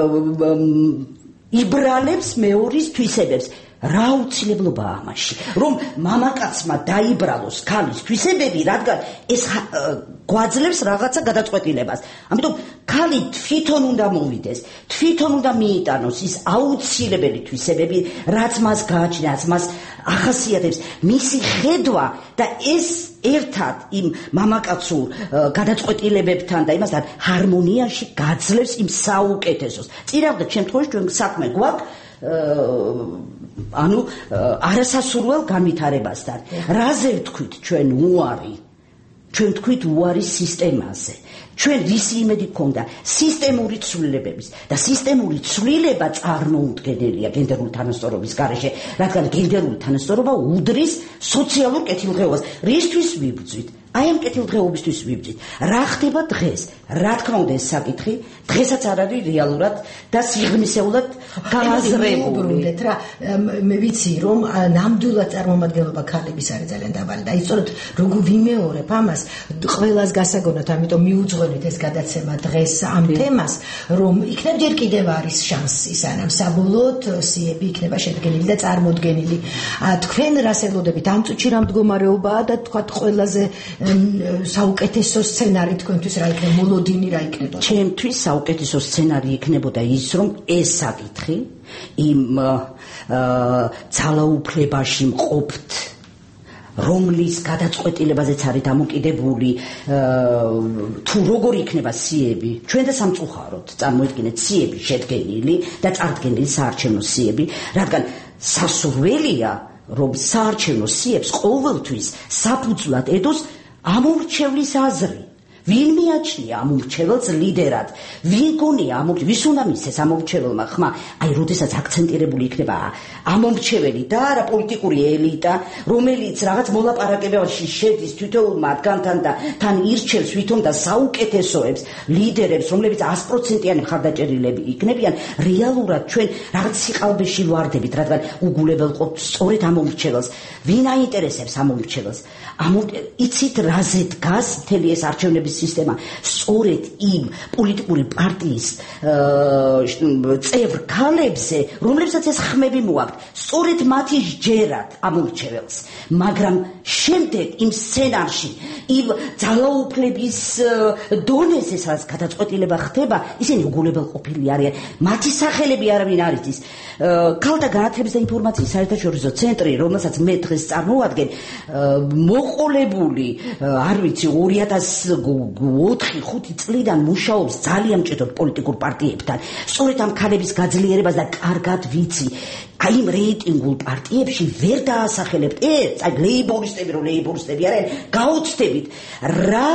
იბრალებს მეორის თვისებებს რა აუცილებლობაა ამაში რომ მამაკაცმა დაიბრალოს ქალის თვისებები რადგან ეს გვაძლევს რაღაცა გადაწყვეტილებას ამიტომ ქალი თვითონ უნდა მოვიდეს თვითონ უნდა მიიტანოს ის აუცილებელი თვისებები რაც მას გააჩნია რაც მას ახასიათებს მისი ხედვა და ეს ერთად იმ მამაკაცურ გადაწყვეტილებებთან და იმასთან ჰარმონიაში გაძლევს იმ საუკეთესოს წინააღმდეგ შემთხვევაში ჩვენ საქმე გვაქვს ანუ არასასურველ განვითარებასთან რაზე ვთქვით ჩვენ უარი ჩვენ ვთქვით უარი სისტემაზე ჩვენ ვისი იმედი გქონდა სისტემური ცვლილებების და სისტემური ცვლილება წარმოუდგენელია გენდერული თანასწორობის გარეშე რადგან გენდერული თანასწორობა უდრის სოციალურ კეთილდღეობას რისთვის ვიბრძვით აი ამ კეთილდღეობისთვის ვიბრძვით რა ხდება დღეს რა თქმა უნდა ეს საკითხი დღესაც არ არის რეალურად და სიღრმისეულად გააზრებული რა მე ვიცი რომ ნამდვილად წარმომადგენლობა ქალების არის ძალიან დაბალი და ისწორედ როგორ ვიმეორებ ამას ყველას გასაგონოთ ამიტომ მიუძღვენით ეს გადაცემა დღეს ამ თემას რომ იქნებ ჯერ კიდევ არის შანსი სანამ საბოლოოდ სიები იქნება შედგენილი და წარმოდგენილი თქვენ რას ელოდებით ამ წუთში რა მდგომარეობაა და თქვათ ყველაზე საუკეთესო სცენარი თქვენთვის რა იქნება მოლოდინი რა იქნება ჩემთვის საუკეთესო სცენარი იქნებოდა ის რომ ეს საკითხი იმ ძალაუფლებაში მყოფთ რომლის გადაწყვეტილებაზეც არის დამოკიდებული თუ როგორ იქნება სიები ჩვენ და სამწუხაროდ წარმოიდგინეთ სიები შედგენილი და წარდგენილი საარჩევნო სიები რადგან სასურველია რომ საარჩევნო სიებს ყოველთვის საფუძვლად ედოს ამორჩევლის აზრი ვინ მიაჩნია ამორჩეველს ლიდერად ვინ გონია ვის უნდა მისცეს ამორჩეველმა ხმა აი როდესაც აქცენტირებული იქნება ამორჩეველი და არა პოლიტიკური ელიტა რომელიც რაღაც მოლაპარაკებაში შედის თითოეულ მათგანთან და თან ირჩევს ვითომ და საუკეთესოებს ლიდერებს რომლებიც 100%-იანი მხარდაჭერილები იქნებიან რეალურად ჩვენ რაღაც სიყალბეში ვარდებით რადგან უგულებელ ყოფს სწორედ ამორჩეველს ვინ აინტერესებს ამორჩეველს იცით რაზე დგას მთელი ეს არჩევნების სისტემა სწორედ იმ პოლიტიკური პარტიის წევრ ქალებზე რომლებსაც ეს ხმები მოაქვთ სწორედ მათი ჯერად ამორჩეველს მაგრამ შემდეგ იმ სცენარში იმ ძალაუფლების დონეზე სადაც გადაწყვეტილება ხდება ისინი უგულებელყოფილი არიან მათი სახელები არავინ არ იცის ქალთა განათლების და ინფორმაციის საერთაშორისო ცენტრი რომელსაც მე დღეს წარმოვადგენ მოყოლებული არ ვიცი 2004-5 წლიდან მუშაობს ძალიან მჭიდროდ პოლიტიკურ პარტიებთან სწორედ ამ ქალების გაძლიერებას და კარგად ვიცი აი იმ რეიტინგულ პარტიებში ვერ დაასახელებთ აი ლეიბორისტები რომ ლეიბორისტები არიან გაუცდებით რა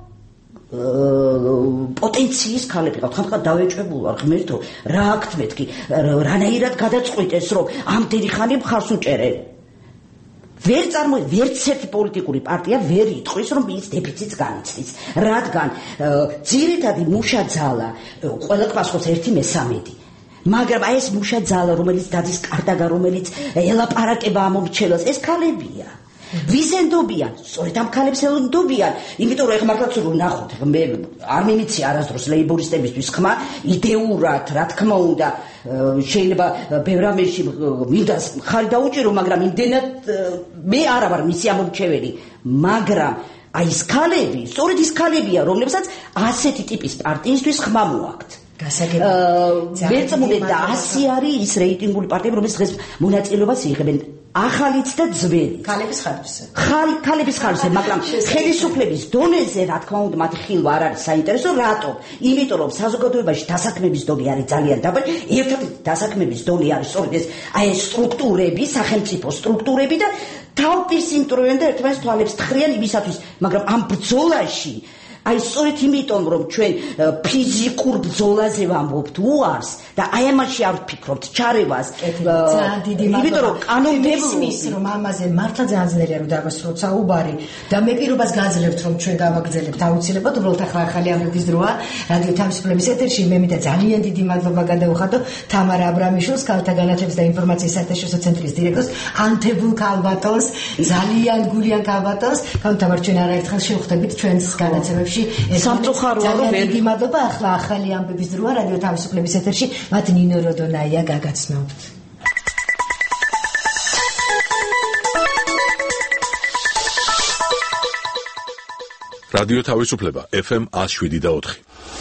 პოტენციის ქალები ყავთ ხანხან დავეჭვებულ ვარ ღმერთო რა აქვთ მეთქი რანაირად გადაწყვიტეს რომ ამდენი ხანი მხარს უჭერენ ვერ ვერც ერთი პოლიტიკური პარტია ვერ იტყვის რომ ის დეფიციტს განიცდის რადგან ძირითადი მუშა ძალა ყველა პასუხს 1/13 მაგრამ აი ეს მუშა ძალა რომელიც დადის კარტაგა რომელიც ელაპარაკება ამორჩეველს ეს ქალებია ვიზენდობიან სწორედ ამ ქალებს ელოდობიან იმიტომ რომ ეხმარლაც რომ ნახოთ მე არ მიმიცია არასდროს ლეიბორისტებისთვის ხმა იდეურად რა თქმა უნდა შეიძლება ბევრამეში მინდა ხარი დაუჭირო მაგრამ იმდენად მე არა ვარ მისი ამორჩეველი მაგრამ აი ეს ქალები სწორედ ის ქალებია რომლებსაც ასეთი ტიპის პარტიისთვის ხმა მოაქვთ ვერწმუნდეთ და 100 არის ის რეიტინგული პარტიები რომელიც დღეს მონაწილეობას იღებენ ახალიც და ძველი ქალების ხარჯზე მაგრამ ხელისუფლების დონეზე რა თქმა უნდა მათი ხილვა არ არის საინტერესო რატომ იმიტომ რომ საზოგადოებაში დასაქმების დონე არის ძალიან დაბალი ერთადერთი დასაქმების დონე არის სწორედ ეს აი ეს სტრუქტურები სახელმწიფო სტრუქტურები და თავის ინტროვენ და ერთმანეთს თვალებს თხრიან იმისათვის მაგრამ ამ ბრძოლაში აი სწორედ იმიტომ რომ ჩვენ ფიზიკურ ბრძოლაზე ვამბობთ უარს და აი ამაში არ ვფიქრობთ ჩარევას ძალიან დიდი მადლობა იმიტომ რომ კანონმდებლობის რომ ამაზე მართლა ძალიან ძნელია რომ დავასრულოთ საუბარი და მე პირობას გაძლევთ რომ ჩვენ გავაგრძელებთ აუცილებლად უბრალოდ ახლა ახალი ამბების დროა რადიო თავისუფლების ეთერში მე მინდა ძალიან დიდი მადლობა გადავუხადო თამარა აბრამიშვილს ქალთა განათლების და ინფორმაციის საერთაშორისო ცენტრის დირექტორს ანთებულ ქალბატონს ძალიან გულიან ქალბატონს თამარ ჩვენ არაერთხელ შევხვდებით ჩვენს განაცემებში სამწუხაროა რომ დიდი მადლობა ახლა ახალი ამბების დროა რადიო თავისუფლების ეთერში მათ ნინო როდონაია გაგაცნობთ რადიო თავისუფლება FM 107.4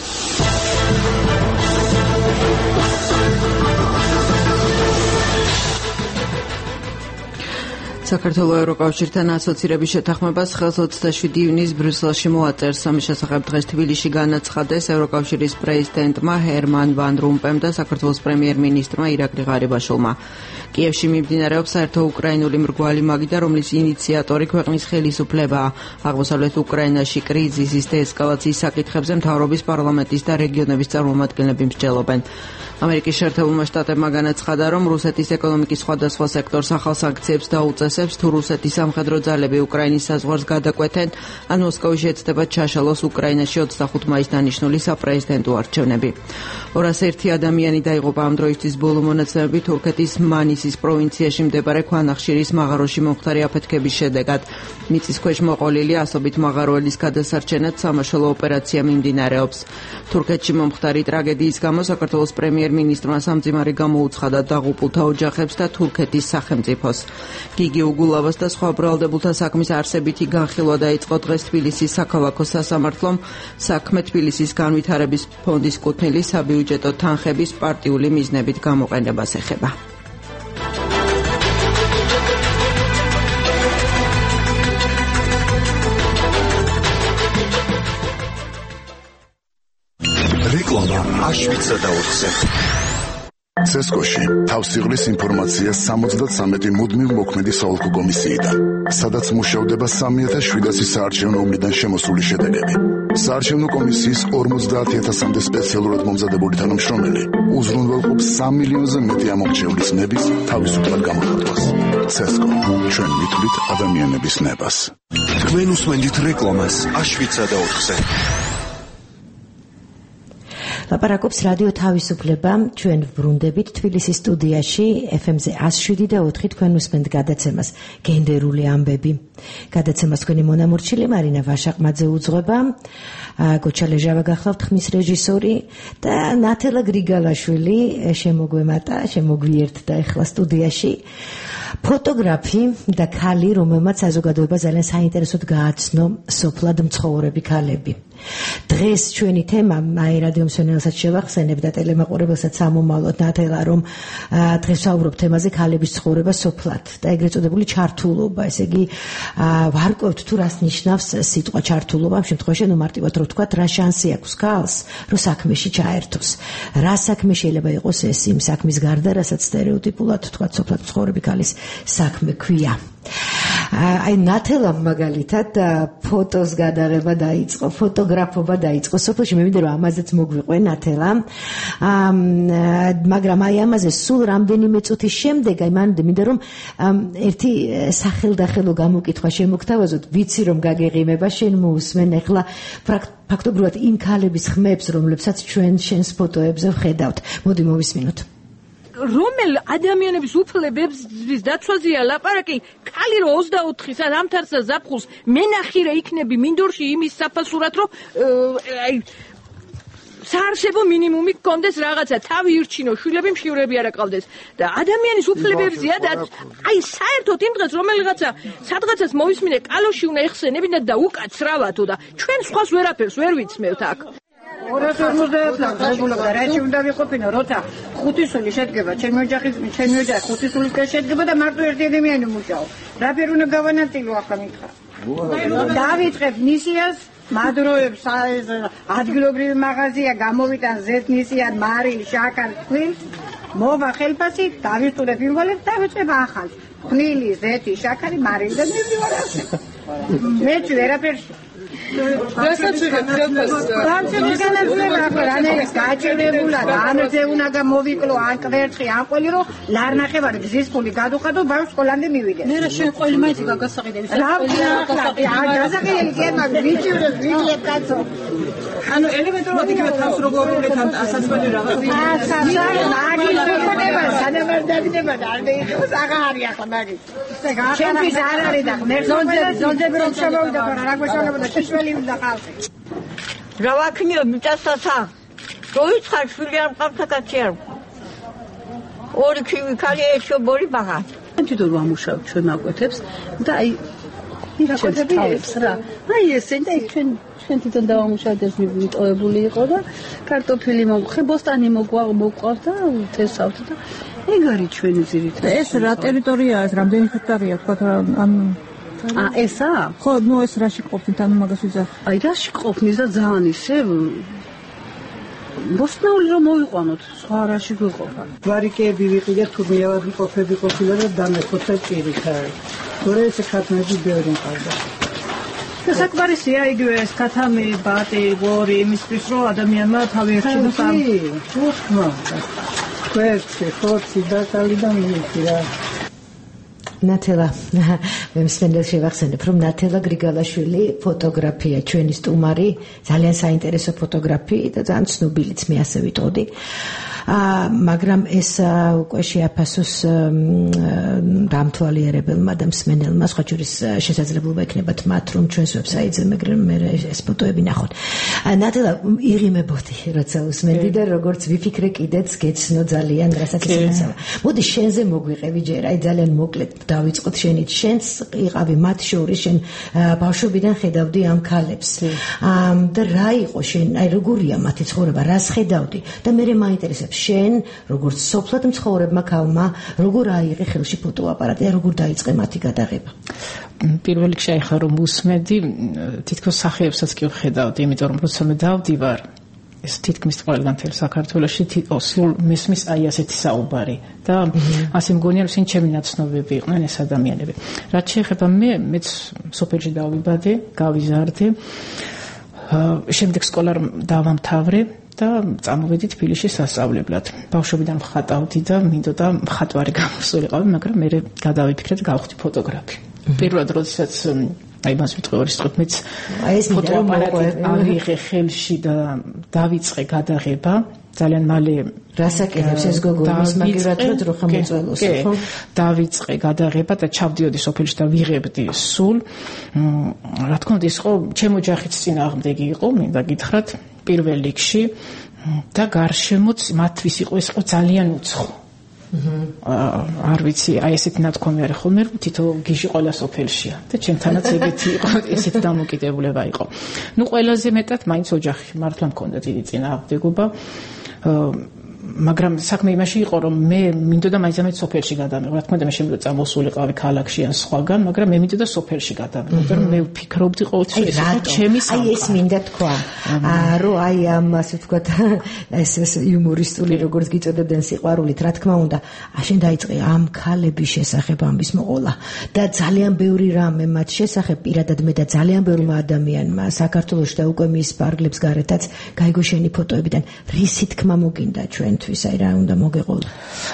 საქართველოს ევროკავშირთან ასოცირების შეთანხმებას ხელს 27 ივნის ბრიუსელში მოაწერს. ამის შესახებ დღეს თბილისში განაცხადეს ევროკავშირის პრეზიდენტმა ჰერმან ვან რომპემ და საქართველოს პრემიერ-მინისტრმა ირაკლი ღარიბაშვილმა. კიევში მიმდინარეობს საერთო უკრაინული მრგვალი მაგიდა, რომლის ინიციატორი ქვეყნის ხელისუფლებაა. აღმოსავლეთ უკრაინაში კრიზისის და ესკალაციის საკითხებზე მთავრობის, პარლამენტის და რეგიონების წარმომადგენლები მსჯელობენ. ამერიკის შეერთებულმა შტატებმა განაცხადა, რომ რუსეთის ეკონომიკის სხვადასხვა სექტორს ახალ სანქციებს დაუწესებს, თუ რუსეთის სამხედრო ძალები უკრაინის საზღვარს გადაკვეთენ, ან მოსკოვში ეცდება ჩაშალოს უკრაინაში 25 მაისს დანიშნული საპრეზიდენტო არჩევნები. 201 ადამიანი დაიღუპა ამ დროისთვის ბოლო მონაცემები თურქეთის მანისის პროვინციაში მდებარე ქვანახშირის მაღაროში მომხდარი აფეთქების შედეგად. მიწისქვეშ მოყოლილი ასობით მაღაროელის გადასარჩენად სამაშველო ოპერაცია მიმდინარეობს. თურქეთში მომხდარი ტრაგედიის გამო საქართველოს პრემიერ-მინისტრმა სამძიმარი გამოუცხადა დაღუპულთა ოჯახებს და თურქეთის სახელმწიფოს. გიგი უგულავას და სხვა ბრალდებულთა საქმის არსებითი განხილვა დაიწყო დღეს თბილისის საქალაქო სასამართლომ საქმე თბილისის განვითარების ფონდის კუთვნილი საბიუჯეტო თანხების პარტიული მიზნებით გამოყენებას ეხება. რეკლამა აშვიცა და 4-ზე. ცესკოში თავსიღლის ინფორმაცია 73 მუდმივ მოქმედი საოლქო კომისიიდან, სადაც მუშავდება 3700 საარჩევნო ომიდან შემოსული შედეგები. საარჩევნო კომისიის 50000-მდე სპეციალურად მომზადებული თანამშრომელი უზრუნველყოფს 3 მილიონზე მეტი ამორჩევლის ნების თავისუფლად გამოხატვას. ცესკო, ჩვენ მithვლით ადამიანების ნებას. თქვენ უსმენთ რეკლამას აშვიცა და 4-ზე. ლაპარაკობს რადიო თავისუფლება, ჩვენ ვბრუნდებით თბილისის სტუდიაში FM-ზე 107 და 4 თქვენ უსმენთ გადაცემას გენდერული ამბები. გადაცემას თქვენი მონამორჩილი მარინა ვაშაყმაძე უძღვება, გოჩა ლეჟავა გახლავთ ხმის რეჟისორი და ნათელა გრიგალაშვილი შემოგვიერთდა ახლა სტუდიაში. ფოტოგრაფი და ქალი, რომელმაც საზოგადოება ძალიან საინტერესოდ გააცნო სოფლად მცხოვრები ქალები. დღეს ჩვენი თემა რადიო მსმენელსაც შევახსენებ და ტელემაყურებელსაც ამომავლოთ ნათელა, რომ დღეს ვსაუბრობ თემაზე ქალების ცხოვრება სოფლად და ეგრეთ წოდებული ჩართულობა, ესე იგი ვარკვევთ თუ რას ნიშნავს სიტყვა ჩართულობა, ამ შემთხვევაში მარტივად რო ვთქვათ, რა შანსი აქვს ქალს, რომ საქმეში ჩაერთოს. რა საქმე შეიძლება იყოს ეს იმ საქმის გარდა, რასაც სტერეოტიპულად ვთქვათ სოფლად მცხოვრები ქალის საქმე ქვია. აი ნათელამ მაგალითად ფოტოს გადაღება დაიწყო, ფოტოგრაფობა დაიწყო სოფელში, მე მინდა რომ ამაზეც მოგვიყვე ნათელა. მაგრამ აი ამაზე სულ რამდენიმე წუთის შემდეგ აი მან მინდა რომ ერთი სახელდახელო გამოკითხვა შემოგთავაზოთ, ვიცი რომ გაგეღიმება, შენ მოусმენ ახლა ფაქტობრივად იმ ქალების ხმებს, რომლებსაც ჩვენ შენს ფოტოებზე ვხედავთ. მოდი მოვისმინოთ. რომელ ადამიანების უფლებების დაცვაზეა ლაპარაკი, ქალი რო 24 საათ ამთარსა ზაფხულს მენახირე იქნები მინდორში იმის საფასურად, რომ საარსებო მინიმუმი გქონდეს რაღაცა, თავი ირჩინო, შვილები მშივრები არ აყავდეს და ადამიანის უფლებებზეა და აი საერთოდ იმ დღეს რომელიღაცა სადღაცას მოვისმინე კალოში უნდა ეხსენებინათ და უკაცრავათო და ჩვენ სხვას ვერაფერს ვერ ვიცმევთ აქ. 250 რეგულობდა, რაჭი უნდა ვიყოფინო, როცა ხუთისული შედგება, ჩემი ოჯახი ხუთისულისგან შედგება და მარტო ერთი ადამიანი მუშაობს. რაფერ უნდა გავანაწილო ახლა მითხრა. დავიწყებ მისიას, მადროებს ადგილობრივი მაღაზია გამოვიტან ზეთნისიან, მარილ, შაქარ, თბილს, მოვა ხელფასი, დავისტურებ იმვალებს, დავიწყებ ახალს. ხნილი, ზეთი, შაქარი, მარილი და მივდივარ ასე. მეც ვერაფერს გაჭირებულა და ამაზე უნდა გამოვიკლო ან კვერცხი ან ყველი რომ ლარნახევარი გზის ფული გადუხადო ბავშვ სკოლამდე მივიდეს. მე რა შენ ყველი მაინც გაგასაყიდები. გასაყიდები კი არ მაქვს ვიჭირებ ვიკლებ კაცო. ანუ ელემენტარულად იგივე თავს როგორ უნდა ასაცმელი რაღაცა. მაგის ხონება სანამ დადება და არ მეიხოს აღარი ახლა მაგის. ჩემთვის არ არის და ზონდები რომ შემოვიდა რა გვეშალებოდა შეშველი უნდა ხალხი. რა ვაქნიო მიწასაცა. როიცხარ შვილი არ მყავდა კაცი არ. ორი ქივი ქალი ერთო ბორი ბაღა. თვითონ ვამუშავ ჩვენ აკვეთებს და აი ირაკოდები ეს რა. აი ესენ და ჩვენ თვითონ დავამუშავეთ ეს მიტოვებული იყო და კარტოფილი მოგვხე, ბოსტანი მოგვყავ და თესავთ და ეგ არის ჩვენი ძირითადი. ეს რა ტერიტორიაა ეს რამდენი ჰექტარია თქვა ან ესა? ხო, ნუ ეს რაში ყოფნით ანუ მაგას ვიზახ. აი რაში ყოფნის და ძალიან ისე ბოსტნეული რომ მოვიყვანოთ, სხვა რაში გვიყოფა. ვარიკეები ვიყიდე, თურმეავად ყოფები ყოფილა და დამეხოცა ჭირიქა. თორე ეს ქათმები ბევრი მყავდა. საკმარისია იგივე ეს ქათამი, ბატი, გორი იმისთვის რომ ადამიანმა თავი ერჩინოს ამ. უხმა. კვერცხი, ხორცი და კალი და მიწი რა. ნათელა მე მსმენელს შევახსენებ რომ ნათელა გრიგალაშვილი ფოტოგრაფია ჩვენი სტუმარი ძალიან საინტერესო ფოტოგრაფი და ძალიან ცნობილიც მე ასე ვიტყოდი მაგრამ ეს უკვე შეაფასოს დამთვალიერებელმა და მსმენელმა სხვა შორის შესაძლებლობა ექნებათ მათ რომ ჩვენს ვებსაიტზე მე ეს ფოტოები ნახოთ ნათელა იღიმებოდი როცა უსმენდი და როგორც ვიფიქრე კიდეც გეცნო ძალიან რასაც ისაა მოდი შენზე მოგვიყევი ჯერ აი ძალიან მოკლედ დავიწყოთ შენით შენს იყავი მათ შორის შენ ბავშვობიდან ხედავდი ამ ქალებს და რა იყო შენ აი როგორია მათი ცხოვრება რას ხედავდი და მე მაინტერესებს შენ როგორც სოფლად მცხოვრებმა ქალმა როგორ აიღე ხელში ფოტოაპარატი და როგორ დაიწყე მათი გადაღება პირველ რიგში ახლა რომ უსმენდი თითქოს სახეებსაც კი ვხედავდი იმიტომ რომ როცა მე დავდივარ ეს თითქმის ყველგან თელ საქართველოში სულ მესმის აი ასეთი საუბარი და ასე მგონია რომ ჩემი ნაცნობები იყვნენ ეს ადამიანები რაც შეეხება მეც სოფელში დავიბადე გავიზარდე შემდეგ სკოლა დავამთავრე და წამოვედი თბილისში სასწავლებლად. ბავშვობიდან ვხატავდი და მინდოდა მხატვარი გამოსულიყავი, მაგრამ მე გადავიფიქრე და გავხდი ფოტოგრაფი. პირველად როდესაც აი მას ვიტყვი სწორედ მეც ფოტოაპარატი ავიღე ხელში და დავიწყე გადაღება ძალიან მალე რასაკეთებს ეს გოგო ის მაგერად რო ხამოწველოს ხო დავიწყე გადაღება და ჩავდიოდი სოფელში და ვიღებდი სულ რა თქმა უნდა ის ხო ჩემო ოჯახიც წინააღმდეგი იყო მინდა გითხრათ პირველ რიგში და გარშემოც მათთვის იყო ეს ხო ძალიან უცხო არ ვიცი აი ესეთი ნათქვამი არის ხოლმე თითო გიჟი ყველა სოფელშია და ჩემთანაც ეგეთი იყო ესეთი დამოკიდებულება იყო ნუ ყველაზე მეტად მაინც ოჯახი მართლა მქონდა დიდი წინააღმდეგობა მაგრამ საქმე იმაში იყო რომ მე მინდოდა მაინც სოფელში გადამეღო რა თქმა უნდა მე შემიძლია წამოსულიყავი ქალაქში ან სხვაგან მაგრამ მე მინდოდა სოფელში გადამეღო და მე ვფიქრობდი ყოველთვის ეს იყო ჩემი აი ეს მინდა თქვა რომ აი ამ ასე ვთქვათ ეს იუმორისტული როგორც გიწოდებდნენ სიყვარულით რა თქმა უნდა შენ დაიწყე ამ ქალების შესახებ ამის მოყოლა და ძალიან ბევრი რამე მათ შესახებ პირადად მე და ძალიან ბევრმა ადამიანმა საქართველოში და უკვე მის პარკლებს გარეთაც გაიგო შენი ფოტოებიდან რისი თქმა მოგინდა ჩვენ თვის აი რა უნდა მოგეყოლა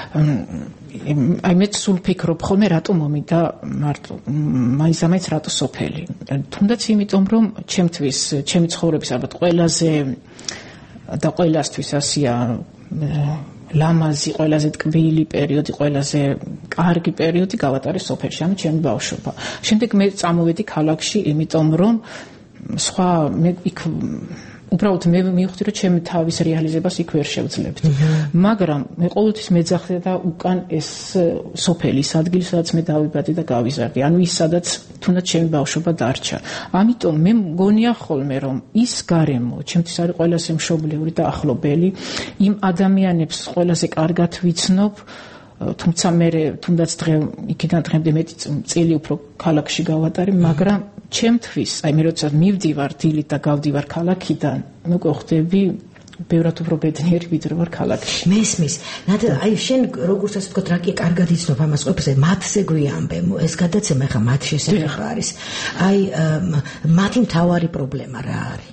აი მე სულ ფიქრობ ხოლმე რატო მომიდა მარტო მაინც რატო სოფელი თუნდაც იმიტომ რომ ჩემთვის ჩემი ცხოვრების ალბათ ყველაზე და ყველასთვის ასია ლამაზი ყველაზე ტკბილი პერიოდი ყველაზე კარგი პერიოდი გავატარე სოფელში ანუ ჩემი ბავშვობა შემდეგ მე წამოვედი ქალაქში იმიტომ რომ სხვა მე იქ უბრალოდ მე მივხვდი რომ ჩემი თავის რეალიზებას იქ ვერ შევძლებდი მაგრამ მე ყოველთვის მეძახდა და უკან ეს სოფელი ის ადგილი სადაც მე დავიბადე და გავიზარდე ანუ ის სადაც თუნდაც ჩემი ბავშვობა დარჩა ამიტომ მე მგონია ხოლმე რომ ის გარემო ჩემთვის არის ყველაზე მშობლიური და ახლობელი იმ ადამიანებს ყველაზე კარგად ვიცნობ თუმცა მე თუნდაც იქიდან დღემდე მეტი წელი უფრო ქალაქში გავატარე მაგრამ ჩემთვის აი მე როცა მივდივარ დილით და გავდივარ ქალაქიდან მე ხვდები ბევრად უფრო ბედნიერი ვიდრე ვარ ქალაქში. მესმის. ნადა, აი შენ როგორც ასე ვთქვათ, რა კი კარგად იცნობ ამას ყველაფერზე, მათზე გვიამბე, ეს გადაცემა ხა მათ შესახებ არის. აი მათი მთავარი პრობლემა რა არის?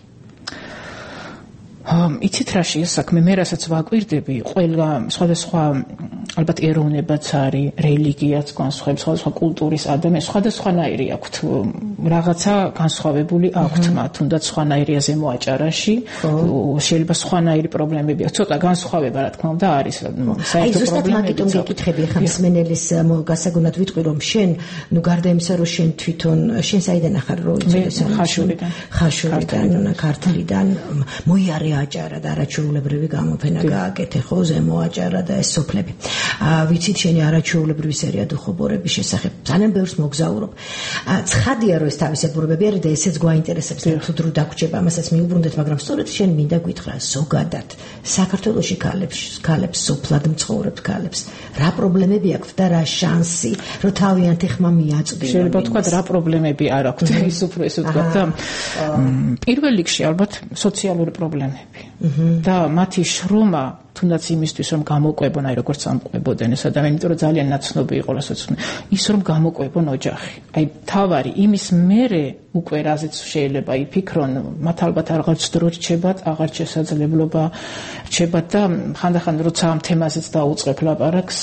იცით რა შეა საქმე, მე რასაც ვაკვირდები, ყველა სხვადასხვა ალბათ ეროვნებაც არის, რელიგიაც განსხვავებული, სხვადასხვა კულტურის ადამიანს სხვადასხვანაირი აქვთ რაღაცა განსხვავებული აქვთ მათ, თუნდაც სხვანაირია ზემო აჭარაში, შეიძლება სხვანაირი პრობლემები აქვს, ცოტა განსხვავება რა თქმა უნდა არის, საერთო პრობლემები. აი ზუსტად მაგიტომ გეკითხები ხა მსმენელის გასაგონად ვიტყვი რომ შენ, ნუ გარდა იმისა რომ შენ თვითონ შენ საიდან ახარ რო იცი ხაშურიდან, ქართლიდან მოიარე აჭარა და არაჩვეულებრივი გამოფენა გააკეთე ხო ზემო აჭარა და ეს სოფლები. ვიცით შენი არაჩვეულებრივი სერია დუხობორების შესახებ. ძალიან ბევრს მოგზაურობ. ცხადია რომ ეს თავისებურებები არის და ესეც გვაინტერესებს და თუ დრო დაგვრჩება ამასაც მიუბრუნდეთ, მაგრამ სწორედ შენ მინდა გითხრა ზოგადად საქართველოში ქალებს სოფლად მცხოვრებ ქალებს რა პრობლემები აქვთ და რა შანსი რომ თავიანთი ხმა მიაწვდიან. შეიძლება თქვა რა პრობლემები არ აქვთ ის უფრო ესე ვთქვა და პირველ რიგში ალბათ სოციალური პრობლემები. და მათი შრომა თუნდაც იმისთვის რომ გამოყვებონ, აი როგორც ამყვებოდნენ ეს ადამიანი, იმიტომ რომ ძალიან ნაცნობი იყო რასაც ის რომ გამოყვებონ ოჯახი. აი თავარი იმის მერე უკვე რაზეც შეიძლება იფიქრონ, მათ ალბათ რაღაც დრო რჩებათ, აღარ შესაძლებლობა რჩებათ და ხანდახან როცა ამ თემაზეც დაუწყებ ლაპარაკს,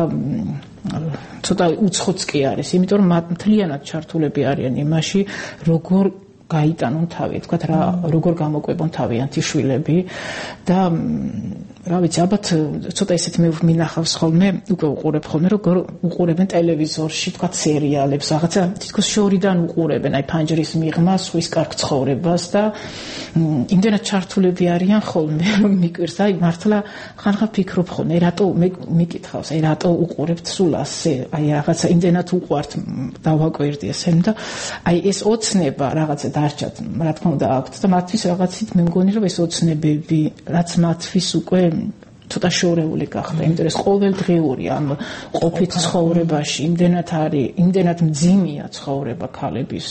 ცოტა უცხოც კი არის, იმიტომ რომ მათ მთლიანად ჩართულები არიან იმაში, როგორ გაიტანონ თავი, თქვათ რა, როგორ გამოყვებონ თავიანთი შვილები და რა ვიცი, ალბათ ცოტა ისეთ მე მინახავს ხოლმე, უკვე უყურებ ხოლმე, როგორ უყურებენ ტელევიზორში, თქვათ სერიალებს, რაღაცა თითქოს შორიდან უყურებენ, აი ფანჯრის მიღმა, სხვის კარგ ცხოვრებას და იმდენად ჩართულები არიან ხოლმე, რომ მიკვირს, აი მართლა ხანხან ფიქრობ ხოლმე, რატო მიკითხავს, აი რატო უყურებთ სულ ასე, აი რაღაცა იმდენად უყვართ დავაკვირდი ესენ და აი ეს ოცნება რაღაცა დარჩათ, რა თქმა უნდა აქვთ და მათთვის რაღაცით მე მგონი რომ ეს ოცნებები, რაც მათთვის უკვე ცოტა შორეული გახდა, იმიტომ ეს ყოველდღიური ამ ყოფით ცხოვრებაში იმდენად მძიმეა ცხოვრება ქალების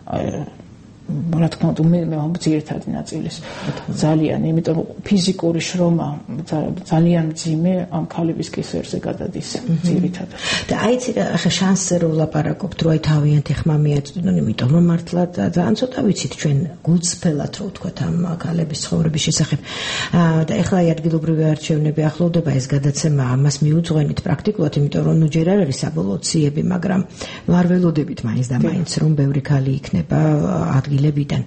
რა თქმა უნდა მე ძირითადი ნაწილის ძალიან, იმიტომ რომ ფიზიკური შრომა ძალიან მძიმე ამ ქალების კისერზე გადადის ძირითადად. და აიცი ახლა შანსზე რომ ვლაპარაკობთ, რომ აი თავიანთი ხმა მიაწვდონ, იმიტომ რომ მართლა ძალიან ცოტა ვიცით ჩვენ გულწრფელად რო ვთქვათ ამ ქალების ცხოვრების შესახებ. და ახლა აი ადგილობრივი არჩევნები ახლოვდება, ეს გადაცემა ამას მიუძღვენით პრაქტიკულად, იმიტომ რომ ნუ ჯერ არ არის საბოლოო ციები, მაგრამ არ ველოდებით მაინც და მაინც რომ ბევრი ქალი იქნება ადგილებიდან.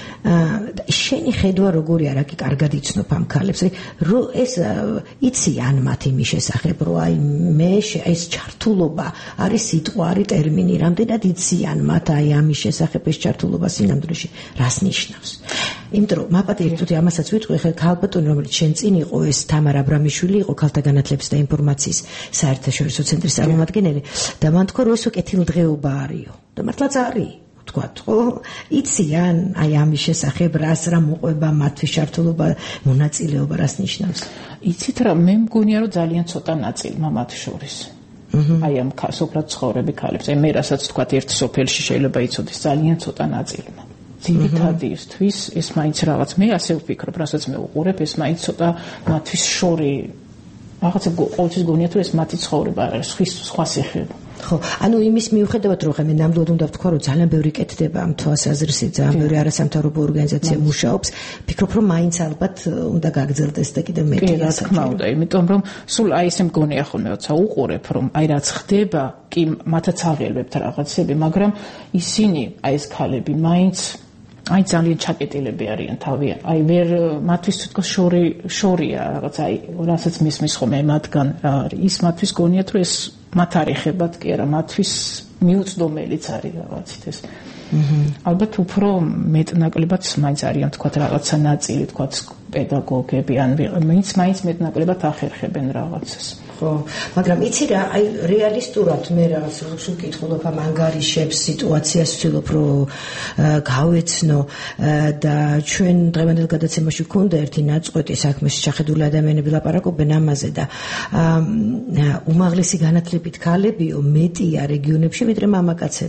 შენი ხედვა როგორია, რა კი კარგად იცნობ ამ ქალებს, რომ ეს იციან მათ იმის შესახებ, რომ აი მე ეს ჩართულობა არის სიტყვა, არის ტერმინი, რამდენად იციან მათ აი ამის შესახებ ეს ჩართულობა სინამდვილეში რას ნიშნავს. იმიტომ რომ მაპატიეთ ამასაც ვიტყვი, ხა ქალბატონი რომელიც შენ წინ იყო, ეს თამარ აბრამიშვილი იყო, ქალთა განათლების და ინფორმაციის საერთაშორისო ცენტრის წარმომადგენელი და მან თქვა რომ ეს კეთილდღეობა არისო და მართლაც არის. თქვათ, ხო, იციან აი ამის შესახებ რას რა მოყვება მათთვის ჩართულობა, მონაწილეობა რას ნიშნავს? იცით რა, მე მგონია რომ ძალიან ცოტა ნაწილმა მათ შორის. აი ამ სოფლად ცხოვრები ქალებს, აი მე რასაც თქვათ ერთ სოფელში შეიძლება იცოდეს ძალიან ცოტა ნაწილმა. ძირითადისთვის ეს მაინც რაღაც მე ასე ვფიქრობ, რასაც მე უყურებ, ეს მაინც ცოტა მათთვის შორი რაღაცა ყოველთვის გონია თუ ეს მათი ცხოვრება არის სხვა სიხეები. ხო, ანუ იმის მიუხედავად რომ მე ნამდვილად უნდა ვთქვა რომ ძალიან ბევრი კეთდება ამ თვალსაზრისით, ძალიან ბევრი არასამთავრობო ორგანიზაცია მუშაობს, ფიქრობ რომ მაინც ალბათ უნდა გაგრძელდეს და კიდევ მეტი რა თქმა უნდა, იმიტომ რომ სულ აი ესე მგონია ხოლმე როცა უყურებ რომ აი რაც ხდება, კი მათაც აღელვებთ რაღაცები, მაგრამ ისინი აი ეს ქალები მაინც აი ძალიან ჩაკეტილები არიან თავიანთ. აი ვერ მათთვის თვითონ შორია რაღაც აი რასაც მისმის ხოლმე მათგან რა არის. ის მათთვის გონიათ რომ ეს მათ არ ეხებათ კი არა, მათთვის მიუწვდომელიც არის რაღაცით ეს. ალბათ უფრო მეტნაკლებად მაინც არიან თქვათ რაღაცა ნაწილი, თქვათ პედაგოგები ან მაინც მეტნაკლებად ახერხებენ რაღაცას. ხო, მაგრამ იცი რა, აი რეალისტურად მე რაღაც სულ კითხულობ ამ ანგარიშებს, სიტუაციას ვცდილობ რომ გავეცნო და ჩვენ დღევანდელ გადაცემაში გვქონდა ერთი ნაწყვეტი საქმეში შეხედული ადამიანები ლაპარაკობენ ამაზე და უმაღლესი განათლებით ქალებიო მეტია რეგიონებში ვიდრე მამაკაცებიო.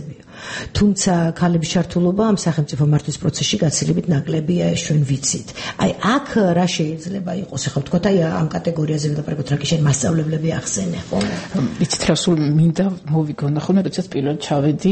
თუმცა ქალების ჩართულობა ამ სახელმწიფო მართვის პროცესში გაცილებით ნაკლებია, ჩვენ ვიცით. აი აქ რა შეიძლება იყოს, ახლა ვთქვათ, აი ამ კატეგორიაზე ვილაპარაკოთ, რა კი შენ მასწავლებლები ახსენე, ხო? იცით რა, სულ მინდა მოვიგონა ხოლმე, როდესაც პირველად ჩავედი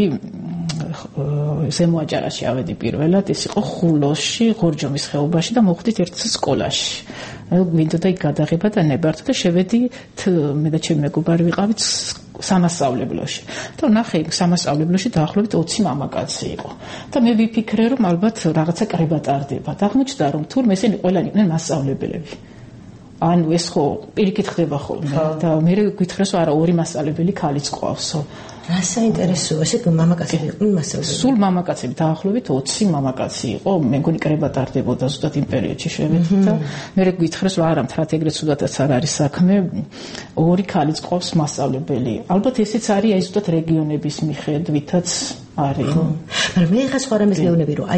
ზემოაჯარაში ავედი პირველად, ეს იყო ხულოში, ღორჯომის ხეობაში და მოხვდით ერთ სკოლაში. მინდოდა იქ გადაღება და ნებართო და შევედი მე და ჩემი მეგობარი ვიყავით სამასწავლებლოში. და ნახე იქ სამასწავლებლოში დაახლოებით 20 მამაკაცი იყო. და მე ვიფიქრე რომ ალბათ რაღაცა კრება ტარდება. და აღმოჩნდა რომ თურმე ესენი ყველანი იყვნენ მასწავლებლები. ანუ ეს ხო პირიქით ხდება ხოლმე და მე გითხრეს რომ არა ორი მასწავლებელი ქალიც ყავსო. რა საინტერესოა, ესე მამაკაცები იყვნენ მასწავლებლები. სულ მამაკაცები დაახლოებით 20 მამაკაცი იყო, მე მგონი კრება ტარდებოდა ზუსტად იმ პერიოდში შევედი და მე გითხრეს რომ არა მთლად ეგრეთ სუდათაც არ არის საქმე, ორი ქალიც ყავს მასწავლებელი. ალბათ ესეც არის აი ზუსტად რეგიონების მიხედვითაც არის. მაგრამ მე ხა სხვა რამეს მეუბნები რომ აი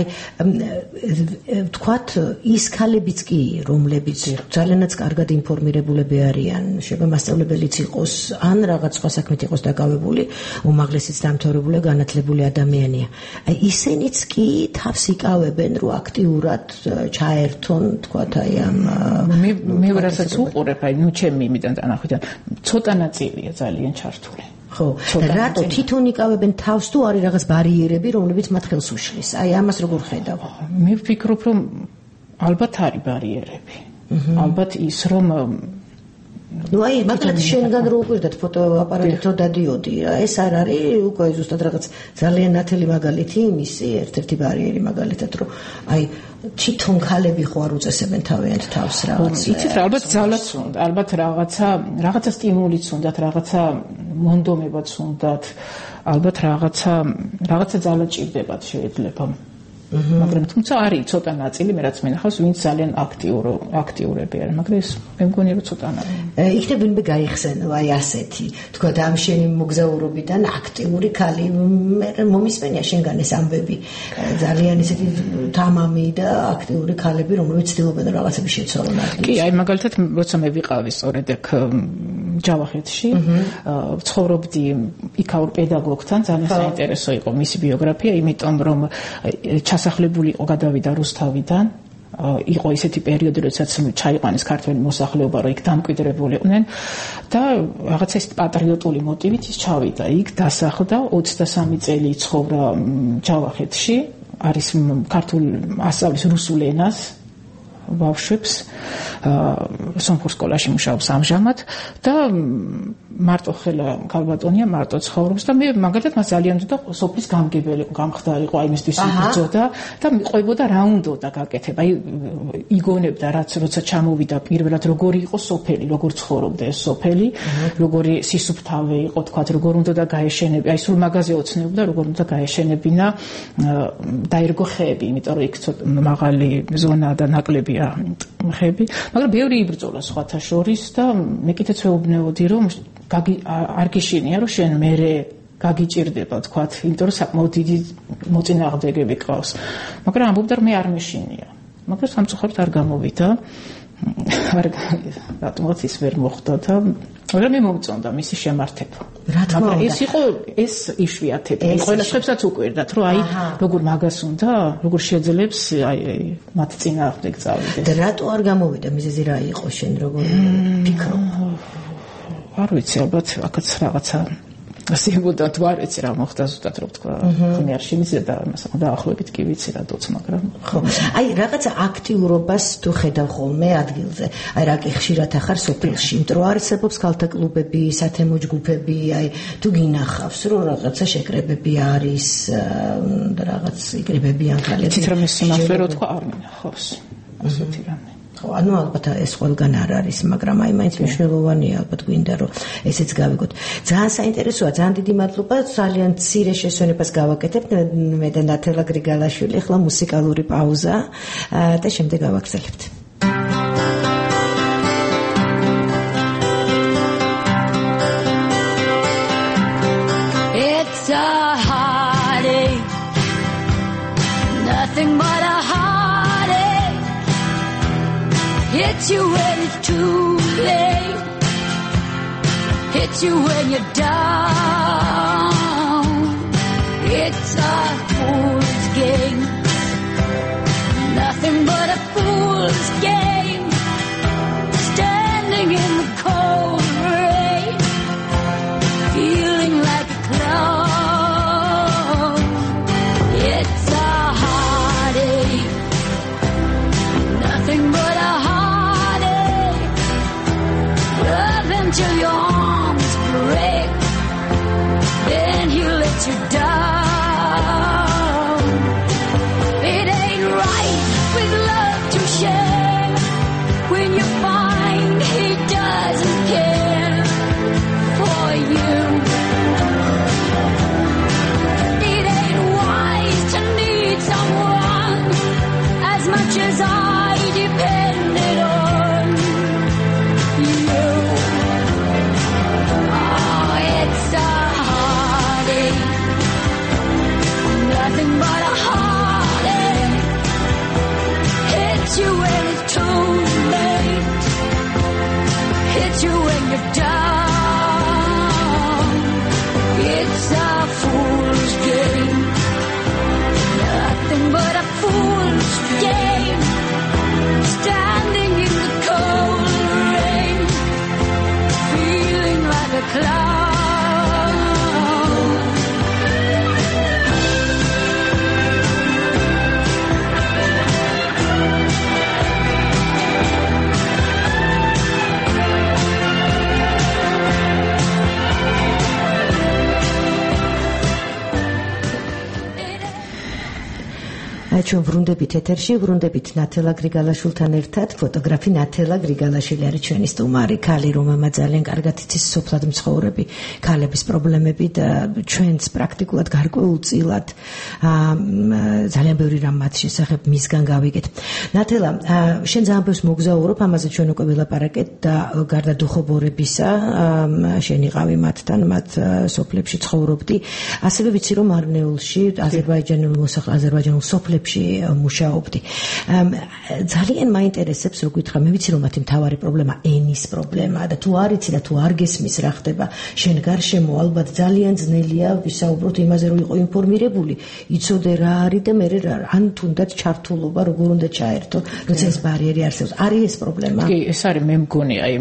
ვთქვათ ის ქალებიც კი რომლებიც ძალიანაც კარგად ინფორმირებულები არიან, შეიძლება მასწავლებელიც იყოს ან რაღაც სხვა საქმით იყოს დაკავებული, უმაღლესიც დამთავრებული განათლებული ადამიანია. აი ისინიც კი თავს იკავებენ რომ აქტიურად ჩაერთონ, ვთქვათ აი ამ მე რასაც უყურებ, აი ნუ ჩემი იმიდან დანახვიდან ცოტა ნაწილია ძალიან ჩართული. ხო, რატო თვითონ იკავებენ თავს თუ არის რაღაც ბარიერები, რომლებიც მათ ხელს უშლის? აი ამას როგორ ხედავ? მე ვფიქრობ, რომ ალბათ არის ბარიერები. ალბათ ის რომ ну აი მაგალითად შენგან რო უყურდათ ფოტოაპარატით რო დადიოდი რა ეს არ არის უკვე ზუსტად რაღაც ძალიან ნათელი მაგალითი იმისი ერთ-ერთი ბარიერი მაგალითად რომ აი თვითონ ქალები ხო არ უწესებენ თავიანთ თავს რაღაც იცით რა ალბათ ძალაც უნდა ალბათ რაღაცა სტიმულიც უნდათ რაღაცა მონდომებაც უნდათ ალბათ რაღაცა ძალა ჭირდებათ შეიძლება მაგრამ თუმცა არის ცოტა ნაწილი მე რაც მენახავს ვინც ძალიან აქტიურები არის მაგრამ ეს მე მგონი რომ ცოტა იქნებინმე გაიხსენო აი ასეთი თქვა და ამ შენი მოგზაურობიდან აქტიური ქალი მე მომისმენია შენგან ეს ამბები ძალიან ისეთი თამამი და აქტიური ქალები რომლებიც ცდილობენ რაღაცები შეცვალონ ადგილში კი აი მაგალითად როცა მე ვიყავი სწორედ აქ ჯავახეთში ცხოვრობდი იქაურ პედაგოგთან ძალიან საინტერესო იყო მისი ბიოგრაფია იმიტომ რომ ჩასახლებული იყო გადავიდა რუსთავიდან იყო ისეთი პერიოდი როდესაც ჩაიყვანეს ქართველი მოსახლეობა რომ იქ დამკვიდრებულიყვნენ და რაღაცა ის პატრიოტული მოტივით ის ჩავიდა იქ დასახლდა 23 წელი ცხოვრა ჯავახეთში არის ქართული ასწავლის რუსულ ენას ბავშვებს სომხურ სკოლაში მუშაობს ამჟამად და მარტო ხელა ქალბატონია მარტო ცხოვრობს და მე მაგალითად მას ძალიან უნდა სოფლის გამგებელი გამხდარიყო აი მისთვის იბრძოდა და მიყვებოდა რა უნდა გაკეთება აი იგონებდა რაც როცა ჩამოვიდა პირველად როგორი იყო სოფელი როგორ ცხოვრობდა ეს სოფელი როგორი სისუფთავე იყო თქვა როგორ უნდა გაეშენებინა აი სულ მაგაზე ოცნებდა როგორ უნდა გაეშენებინა დაირგო ხეები იმიტომ რომ იქ მაღალი ზონა და ნაკლები ხები მაგრამ ბევრი იბრძოლა სხვათა შორის და მე კიდეც ვეუბნეოდი რომ არ გიშინია რომ შენ მერე გაგიჭირდება თქვათ იმიტომ რომ საკმაოდ დიდი მოწინააღმდეგეები ყავს მაგრამ ამბობდა რომ მე არ მეშინია მაგრამ სამწუხაროდ არ გამოვიდა რატომაც ის ვერ მოხდა და მაგრამ მე მომწონდა მისი შემართება მაგრამ ეს იყო ეს იშვიათები ყველა ხებსაც უკვირდათ რომ აი როგორ მაგას უნდა როგორ შეძლებს აი მათ წინააღმდეგ წავიდეს და რატო არ გამოვიდა მიზეზი რა იყო შენ როგორ ფიქრობ არ ვიცი ალბათ აქაც რაღაცა სიებოდა თუ არ ვიცი რა მოხდა ზუსტად რო თქვა ხმი არ შემიძლია და დაახლოებით კი ვიცი რა დოც მაგრამ ხო აი რაღაცა აქტიურობას თუ ხედავ ხოლმე ადგილზე აი რა კი ხშირად ახარ სოფელში იმიტომ რომ არსებობს ქალთა კლუბები სათემო ჯგუფები აი თუ გინახავს რომ რაღაცა შეკრებები არის და რაღაც იკრებებიან ქალები ცით რომ ეს სიმართლე რო თქვა არ მინახავს ასეთი რამე ანუ ალბათ ეს ყველგან არ არის, მაგრამ აი მაინც მნიშვნელოვანია ალბათ გვინდა რომ ესეც გავიგოთ. ძალიან საინტერესოა, ძალიან დიდი მადლობა, ძალიან მცირე შესვენებას გავაკეთებთ მე და ნათელა გრიგალაშვილი, ახლა მუსიკალური პაუზა და შემდეგ გავაგრძელებთ. It's a heartache, nothing but a hits you when it's too late, hits you when you're down. It's ჩვენ ვრუნდებით ეთერში, ვრუნდებით ნათელა გრიგალაშვილთან ერთად, ფოტოგრაფი ნათელა გრიგალაშვილი არის ჩვენი სტუმარი, ქალი, რომელმაც ძალიან კარგად იცის სოფლად მცხოვრები ქალების პრობლემები და ჩვენც პრაქტიკულად გარკვეულწილად ძალიან ბევრი რამ მათ შესახებ მისგან გავიგეთ. ნათელა, შენ ძალიან ბევრს მოგზაურობ, ამაზე ჩვენ უკვე ვილაპარაკეთ და გარდა დუხობორებისა, შენ იყავი მათთან, მათ სოფლებში ცხოვრობდი. ასევე ვიცი, რომ არნეულში, აზერბაიჯანულ სოფლებში მუშაობდი. ძალიან მაინტერესებს, რო გითხრა, მე ვიცი, რომ მათი მთავარი პრობლემა ენის პრობლემაა და თუ არ იცი და თუ არ გესმის რა ხდება შენ გარშემო, ალბათ ძალიან ძნელია ვისაუბროთ იმაზე, რომ იყო ინფორმირებული, იცოდე რა არის და მე ან თუნდაც ჩართულობა როგორ უნდა ჩაერთო, როცა ეს ბარიერი არსებობს. არის ეს პრობლემა? კი, ეს არის, მე მგონი, აი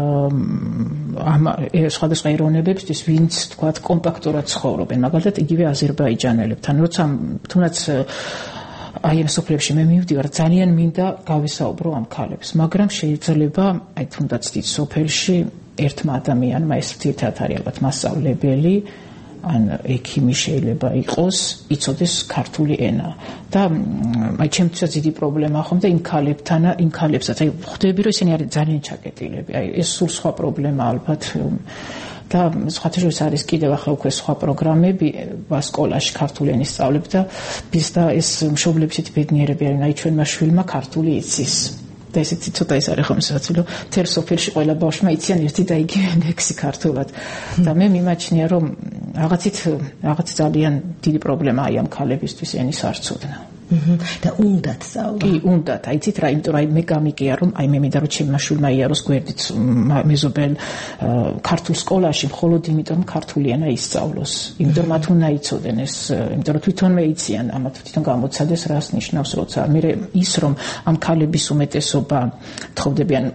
ამ სხვადასხვა ეროვნებებისთვის, ვინც თქვათ კომპაქტურად ცხოვრობენ, მაგალითად იგივე აზერბაიჯანელებთან, როცა თუნდაც აი ამ სოფლებში მე მივდივარ, ძალიან მინდა გავისაუბრო ამ ქალებს, მაგრამ შეიძლება აი თუნდაც დიდ სოფელში ერთმა ადამიანმა, ეს თითქოს არის ალბათ მასწავლებელი, ან ექიმი შეიძლება იყოს, იცოდეს ქართული ენა. და აი ჩემთვის დიდი პრობლემაა ხომ და იმ ქალებსაც, აი ხვდები რომ ისინი არის ძალიან ჩაკეტილები. აი ეს სულ სხვა პრობლემაა ალბათ. და სხვათაშორის არის კიდევ ახლა უკვე სხვა პროგრამები სკოლაში ქართული ენის სწავლებ და ის და ეს მშობლები ისეთი ბედნიერები არიან, აი ჩვენმა შვილმა ქართული იცის. და ესეთი ცოტა ის არის ხომ საოცრო, თერ სოფელში ყველა ბავშვმა იციან ერთი და იგივე ლექსი ქართულად. და მე მიმაჩნია რომ რაღაც ძალიან დიდი პრობლემაა ამ ქალებისთვის ენის არ ცოდნა. და უნდათ სწავლა. კი, უნდათ. აიცით რა, იმიტომ რომ მე გამიგია რომ მე მინდა რომ ჩემმა შვილმა იაროს გვერდით მეზობელ ქართულ სკოლაში, მხოლოდ იმიტომ რომ ქართული ენა ისწავლოს. იმიტომ მათ უნდა იცოდენ ეს, იმიტომ რომ თვითონვე იციან, ამათ თვითონ გამოცადეს რას ნიშნავს, როცა მე ის რომ ამ ქალების უმეტესობა თხოვდებიან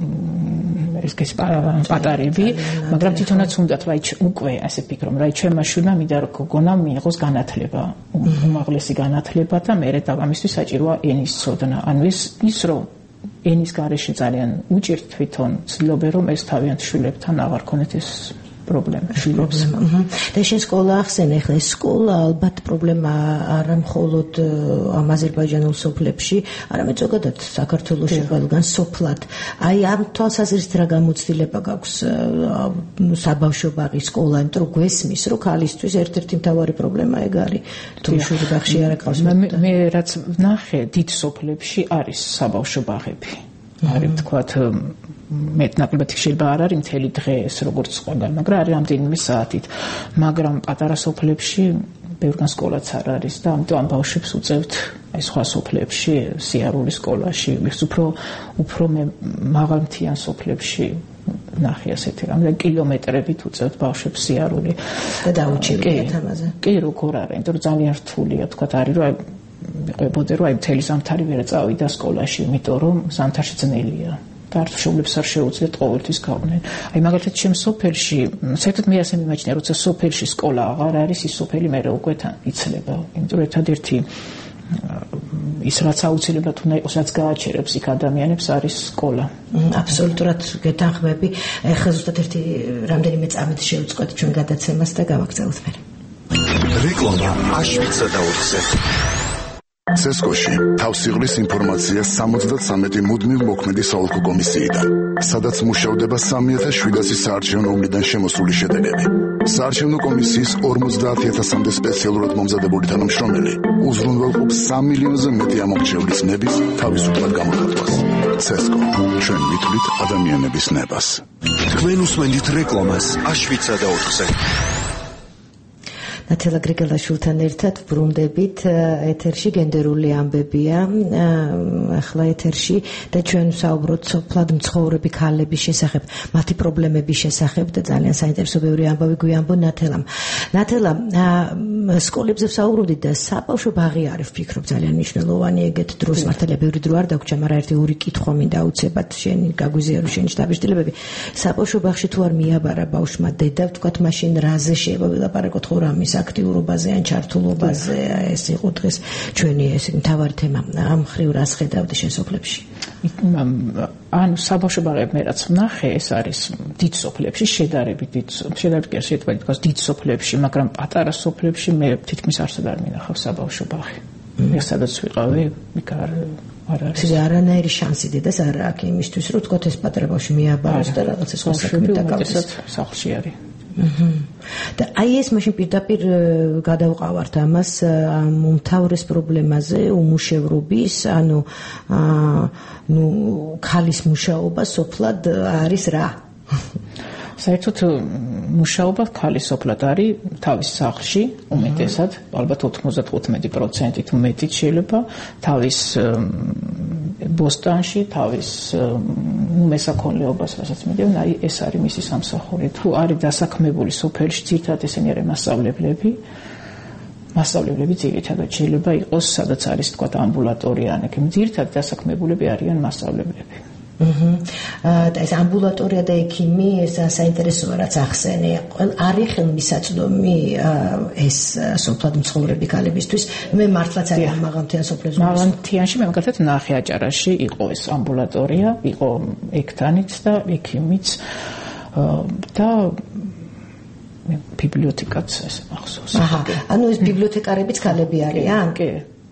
ეს პატარები, მაგრამ თვითონაც უნდათ, რა უკვე ასე ფიქრობ, რა ჩემმა შვილმა მინდა რომ გოგონა მიიღოს განათლება, უმაღლესი განათლება და მე და ამისთვის საჭიროა ენის ცოდნა. ანუ ის რომ ენის გარეშე ძალიან უჭირთ თვითონ ცდილობენ რომ ეს თავიანთ შვილებთან აღარ ქონეთ ეს პრობლემა შვილებს. და შენ სკოლა ახსენე, ახლა ეს სკოლა ალბათ პრობლემა არა მხოლოდ ამ აზერბაიჯანულ სოფლებში, არამედ ზოგადად საქართველოში ყველგან სოფლად. აი ამ თვალსაზრისით რა გამოცდილება გაქვს საბავშვო ბაღის სკოლა, იმიტომ რომ გვესმის, რომ ქალისთვის ერთ-ერთი მთავარი პრობლემა ეგ არის. თუ შვილი ბაღში არ აკავს. მე რაც ვნახე, დიდ სოფლებში არის საბავშვო ბაღები. არის თქვათ მეტნაკლებად შეიძლება არ არის მთელი დღე ეს როგორც ყველგან, მაგრამ არის რამდენიმე საათით. მაგრამ პატარა სოფლებში ბევრგან სკოლაც არ არის და ამიტომ ამ ბავშვებს უწევთ აი სხვა სოფლებში სიარული სკოლაში, ის უფრო მაღალმთიან სოფლებში ნახე ასეთი რამ და კილომეტრებით უწევთ ბავშვებს სიარული და დაუჩივდით ამაზე. კი, როგორ არა, იმიტომ რომ ძალიან რთულია, თქვათ არის რომ ვიყებოდე რომ აი მთელი ზამთარი ვერ წავიდა სკოლაში, იმიტომ რომ ზამთარში ძნელია. ქართულ შობლებს არ შეუძლიათ ყოველთვის გავყვნენ. აი მაგალითად ჩემ სოფელში, საერთოდ მე ასე მიმაჩნია, როცა სოფელში სკოლა აღარ არის, ის სოფელი მე უკვე იცლება. იმიტომ რომ ერთადერთი ის რაც აუცილებლად უნდა იყოს, რაც გააჩერებს იქ ადამიანებს, არის სკოლა. აბსოლუტურად გეთანხმები. ეხლა ზუსტად ერთი რამდენიმე წამით შევწყვეტ ჩვენ გადაცემას და გავაგზავნოთ მე. რეკლამა აშვიცა და 4-ზე. ცესკოში თავს იღლის ინფორმაცია 73 მუდმივ მოქმედი საოლქო კომისიიდან, სადაც მუშავდება 3700 საარჩევნო ომლიდან შემოსული შედეგები. საარჩევნო კომისიის 50000-მდე სპეციალურად მომზადებული თანამშრომელი უზრუნველყოფს 3 მილიონზე მეტი ამორჩევლის ნების თავისუფლად გამოხატვას. ცესკო, ჩვენ ვითვლით ადამიანების ნებას. თქვენ უსმენთ რეკლამას აშვიცა და 4-ზე. ნათელა გრიგალაშვილთან ერთად ვრუნდებით ეთერში გენდერული ამბებია ახლა ეთერში და ჩვენ ვსაუბრობთ სოფლად მცხოვრები ქალების შესახებ, მათი პრობლემების შესახებ და ძალიან საინტერესო ბევრი ამბავი გვიამბო ნათელამ. ნათელა, სკოლებზე ვსაუბრობდით და საბავშვო ბაღი არის, ვფიქრობ ძალიან მნიშვნელოვანი ეგეთ დროს, მართალია ბევრი დრო არ დაგვრჩა, მაგრამ ერთი-ორი კითხვა მინდა აუცილებლად შენი გაგვიზიარო შენი შტაბის-შტილებები. საბავშვო ბაღში თუ არ მიაბარა ბავშვმა დედა, ვთქვათ, მაშინ რაზე შეიძლება ვილაპარაკოთ ხო რამის აქტიურობაზე ან ჩართულობაზე, ეს იყო დღეს ჩვენი ესე მთავარი თემა. ამ ხრივ რას ხედავდი შენ სოფლებში? ანუ საბავშვო ბაღები მე რაც ვნახე, ეს არის დიდ სოფლებში, შედარებით კი შეიძლება ითქვას დიდ სოფლებში, მაგრამ პატარა სოფლებში მე თითქმის არსად არ მინახავს საბავშვო ბაღი. ეს სადაც ვიყავი, იქ არ არის. ეს არანაირი შანსი დედას არ აქვს იმისთვის, რომ თქო ეს პატარა ბავშვი მიაბაროს და რაღაცა სხვა საქმე დაკავდეს. სახლში არის. და აი ეს მაშინ პირდაპირ გადავყავართ ამას უმთავრეს პრობლემაზე უმუშევრობის, ანუ ქალის მუშაობა სოფლად არის რა? საერთოდ მუშაობა ქალის სოფლად არის თავის სახლში, უმეტესად, ალბათ 95%-ით მეტიც შეიძლება თავის ბოსტანში, თავის მესაქონლეობას, რასაც მიდევენ, აი ეს არის მისი სამსახური. თუ არის დასაქმებული სოფელში, ძირითადად ესენი არიან მასწავლებლები ძირითადად შეიძლება იყოს, სადაც არის თქვა ამბულატორია, ან ეგ ძირითადად დასაქმებულები არიან მასწავლებლები. და ეს ამბულატორია და ექიმი ეს საინტერესოა რაც ახსენე. არის ხელმისაწვდომი ეს სოფლად მცხოვრები ქალებისთვის. მე მართლაც არის მაღალმთიან სოფლებში. მაღალმთიანში მე მაგალითად ნახე აჭარაში იყო ეს ამბულატორია, იყო ექთანიც და ექიმიც და ბიბლიოთეკაც ეს მახსოვს. ანუ ეს ბიბლიოთეკარებიც ქალები არიან? კი.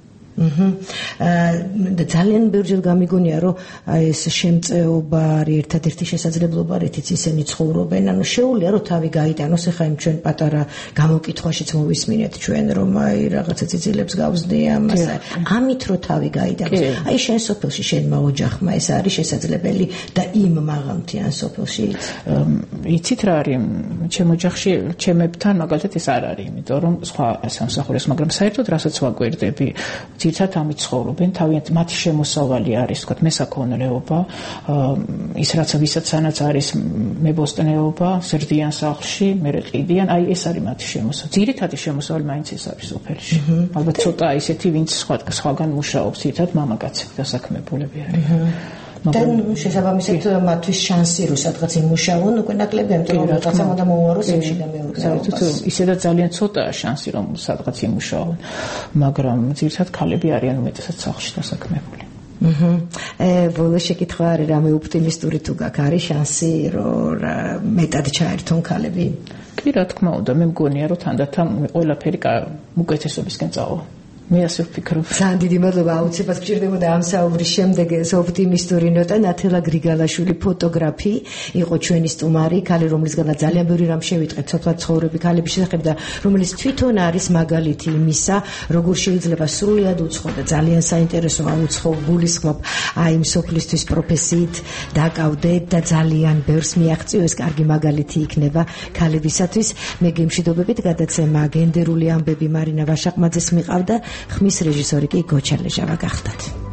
და ძალიან ბევრჯერ გამიგონია რომ ეს შემწეობა არის ერთადერთი შესაძლებლობა რითიც ისინი ცხოვრობენ, ანუ შეუძლია რომ თავი გაიტანოს. ეხლა იმ ჩვენ პატარა გამოკითხვაშიც მოვისმინეთ ჩვენ რომ აი რაღაცა ციცილებს გავზდი ამას, ამით რომ თავი გაიტანოს. აი შენ სოფელში შენმა ოჯახმა ეს არის შესაძლებელი და იმ მაღალმთიან სოფელში იცით რა არის ჩემ ოჯახში ჩემებთან მაგალითად ეს არ არის, იმიტომ რომ სხვა სამსახურეს, მაგრამ საერთოდ რასაც ვაკვირდები ძირითადად ამით ცხოვრობენ, თავიანთ მათი შემოსავალი არის, თქვათ, მესაქონლეობა, ის რაც ვისაც არის მებოსტნეობა, ზრდიან სახლში, მერე ყიდიან, აი ეს არის მათი შემოსავალი. ძირითადი შემოსავალი მაინც ეს არის სოფელში. ალბათ ცოტა ისეთი, ვინც სხვაგან მუშაობს, ძირითადად მამაკაცები დასაქმებულები არიან. და შესაბამისად მათთვის შანსი რომ სადღაც იმუშაონ უკვე ნაკლებია, იმიტომ რომ რაღაცა უნდა მოუაროს იმში და მეურნეობას. ისედაც ძალიან ცოტაა შანსი რომ სადღაც იმუშაონ, მაგრამ ძირითადად ქალები არიან უმეტესად სახლში დასაქმებული. ბოლოს შეკითხვა არის რამე ოპტიმისტური თუ გაქვს, არის შანსი რომ მეტად ჩაერთონ ქალები? კი, რა თქმა უნდა, მე მგონია რომ თანდათან ყველაფერი უკეთესობისკენ წავა. მე ასე ვფიქრობ. ძალიან დიდი მადლობა, აუცილებლად გჭირდებოდა ამ საუბრის შემდეგ ეს ოპტიმისტური ნოტა. ნათელა გრიგალაშვილი ფოტოგრაფი იყო ჩვენი სტუმარი, ქალი რომლისგანაც ძალიან ბევრი რამ შევიტყეთ სოფლად ცხოვრები ქალების შესახებ და რომელიც თვითონ არის მაგალითი იმისა, როგორ შეიძლება სრულად უცხო და ძალიან საინტერესო აუცხო გულისხმობ აი იმ სოფლისთვის პროფესიით დაკავდეთ და ძალიან ბევრს მიაღწიოს, კარგი მაგალითი იქნება ქალებისათვის. მე გემშვიდობებით გადაცემა გენდერული ამბები მარინა ვაშაყმაძეს მიყავდა. ხმის რეჟისორი კი გოჩა ლეჟავა გახდათ.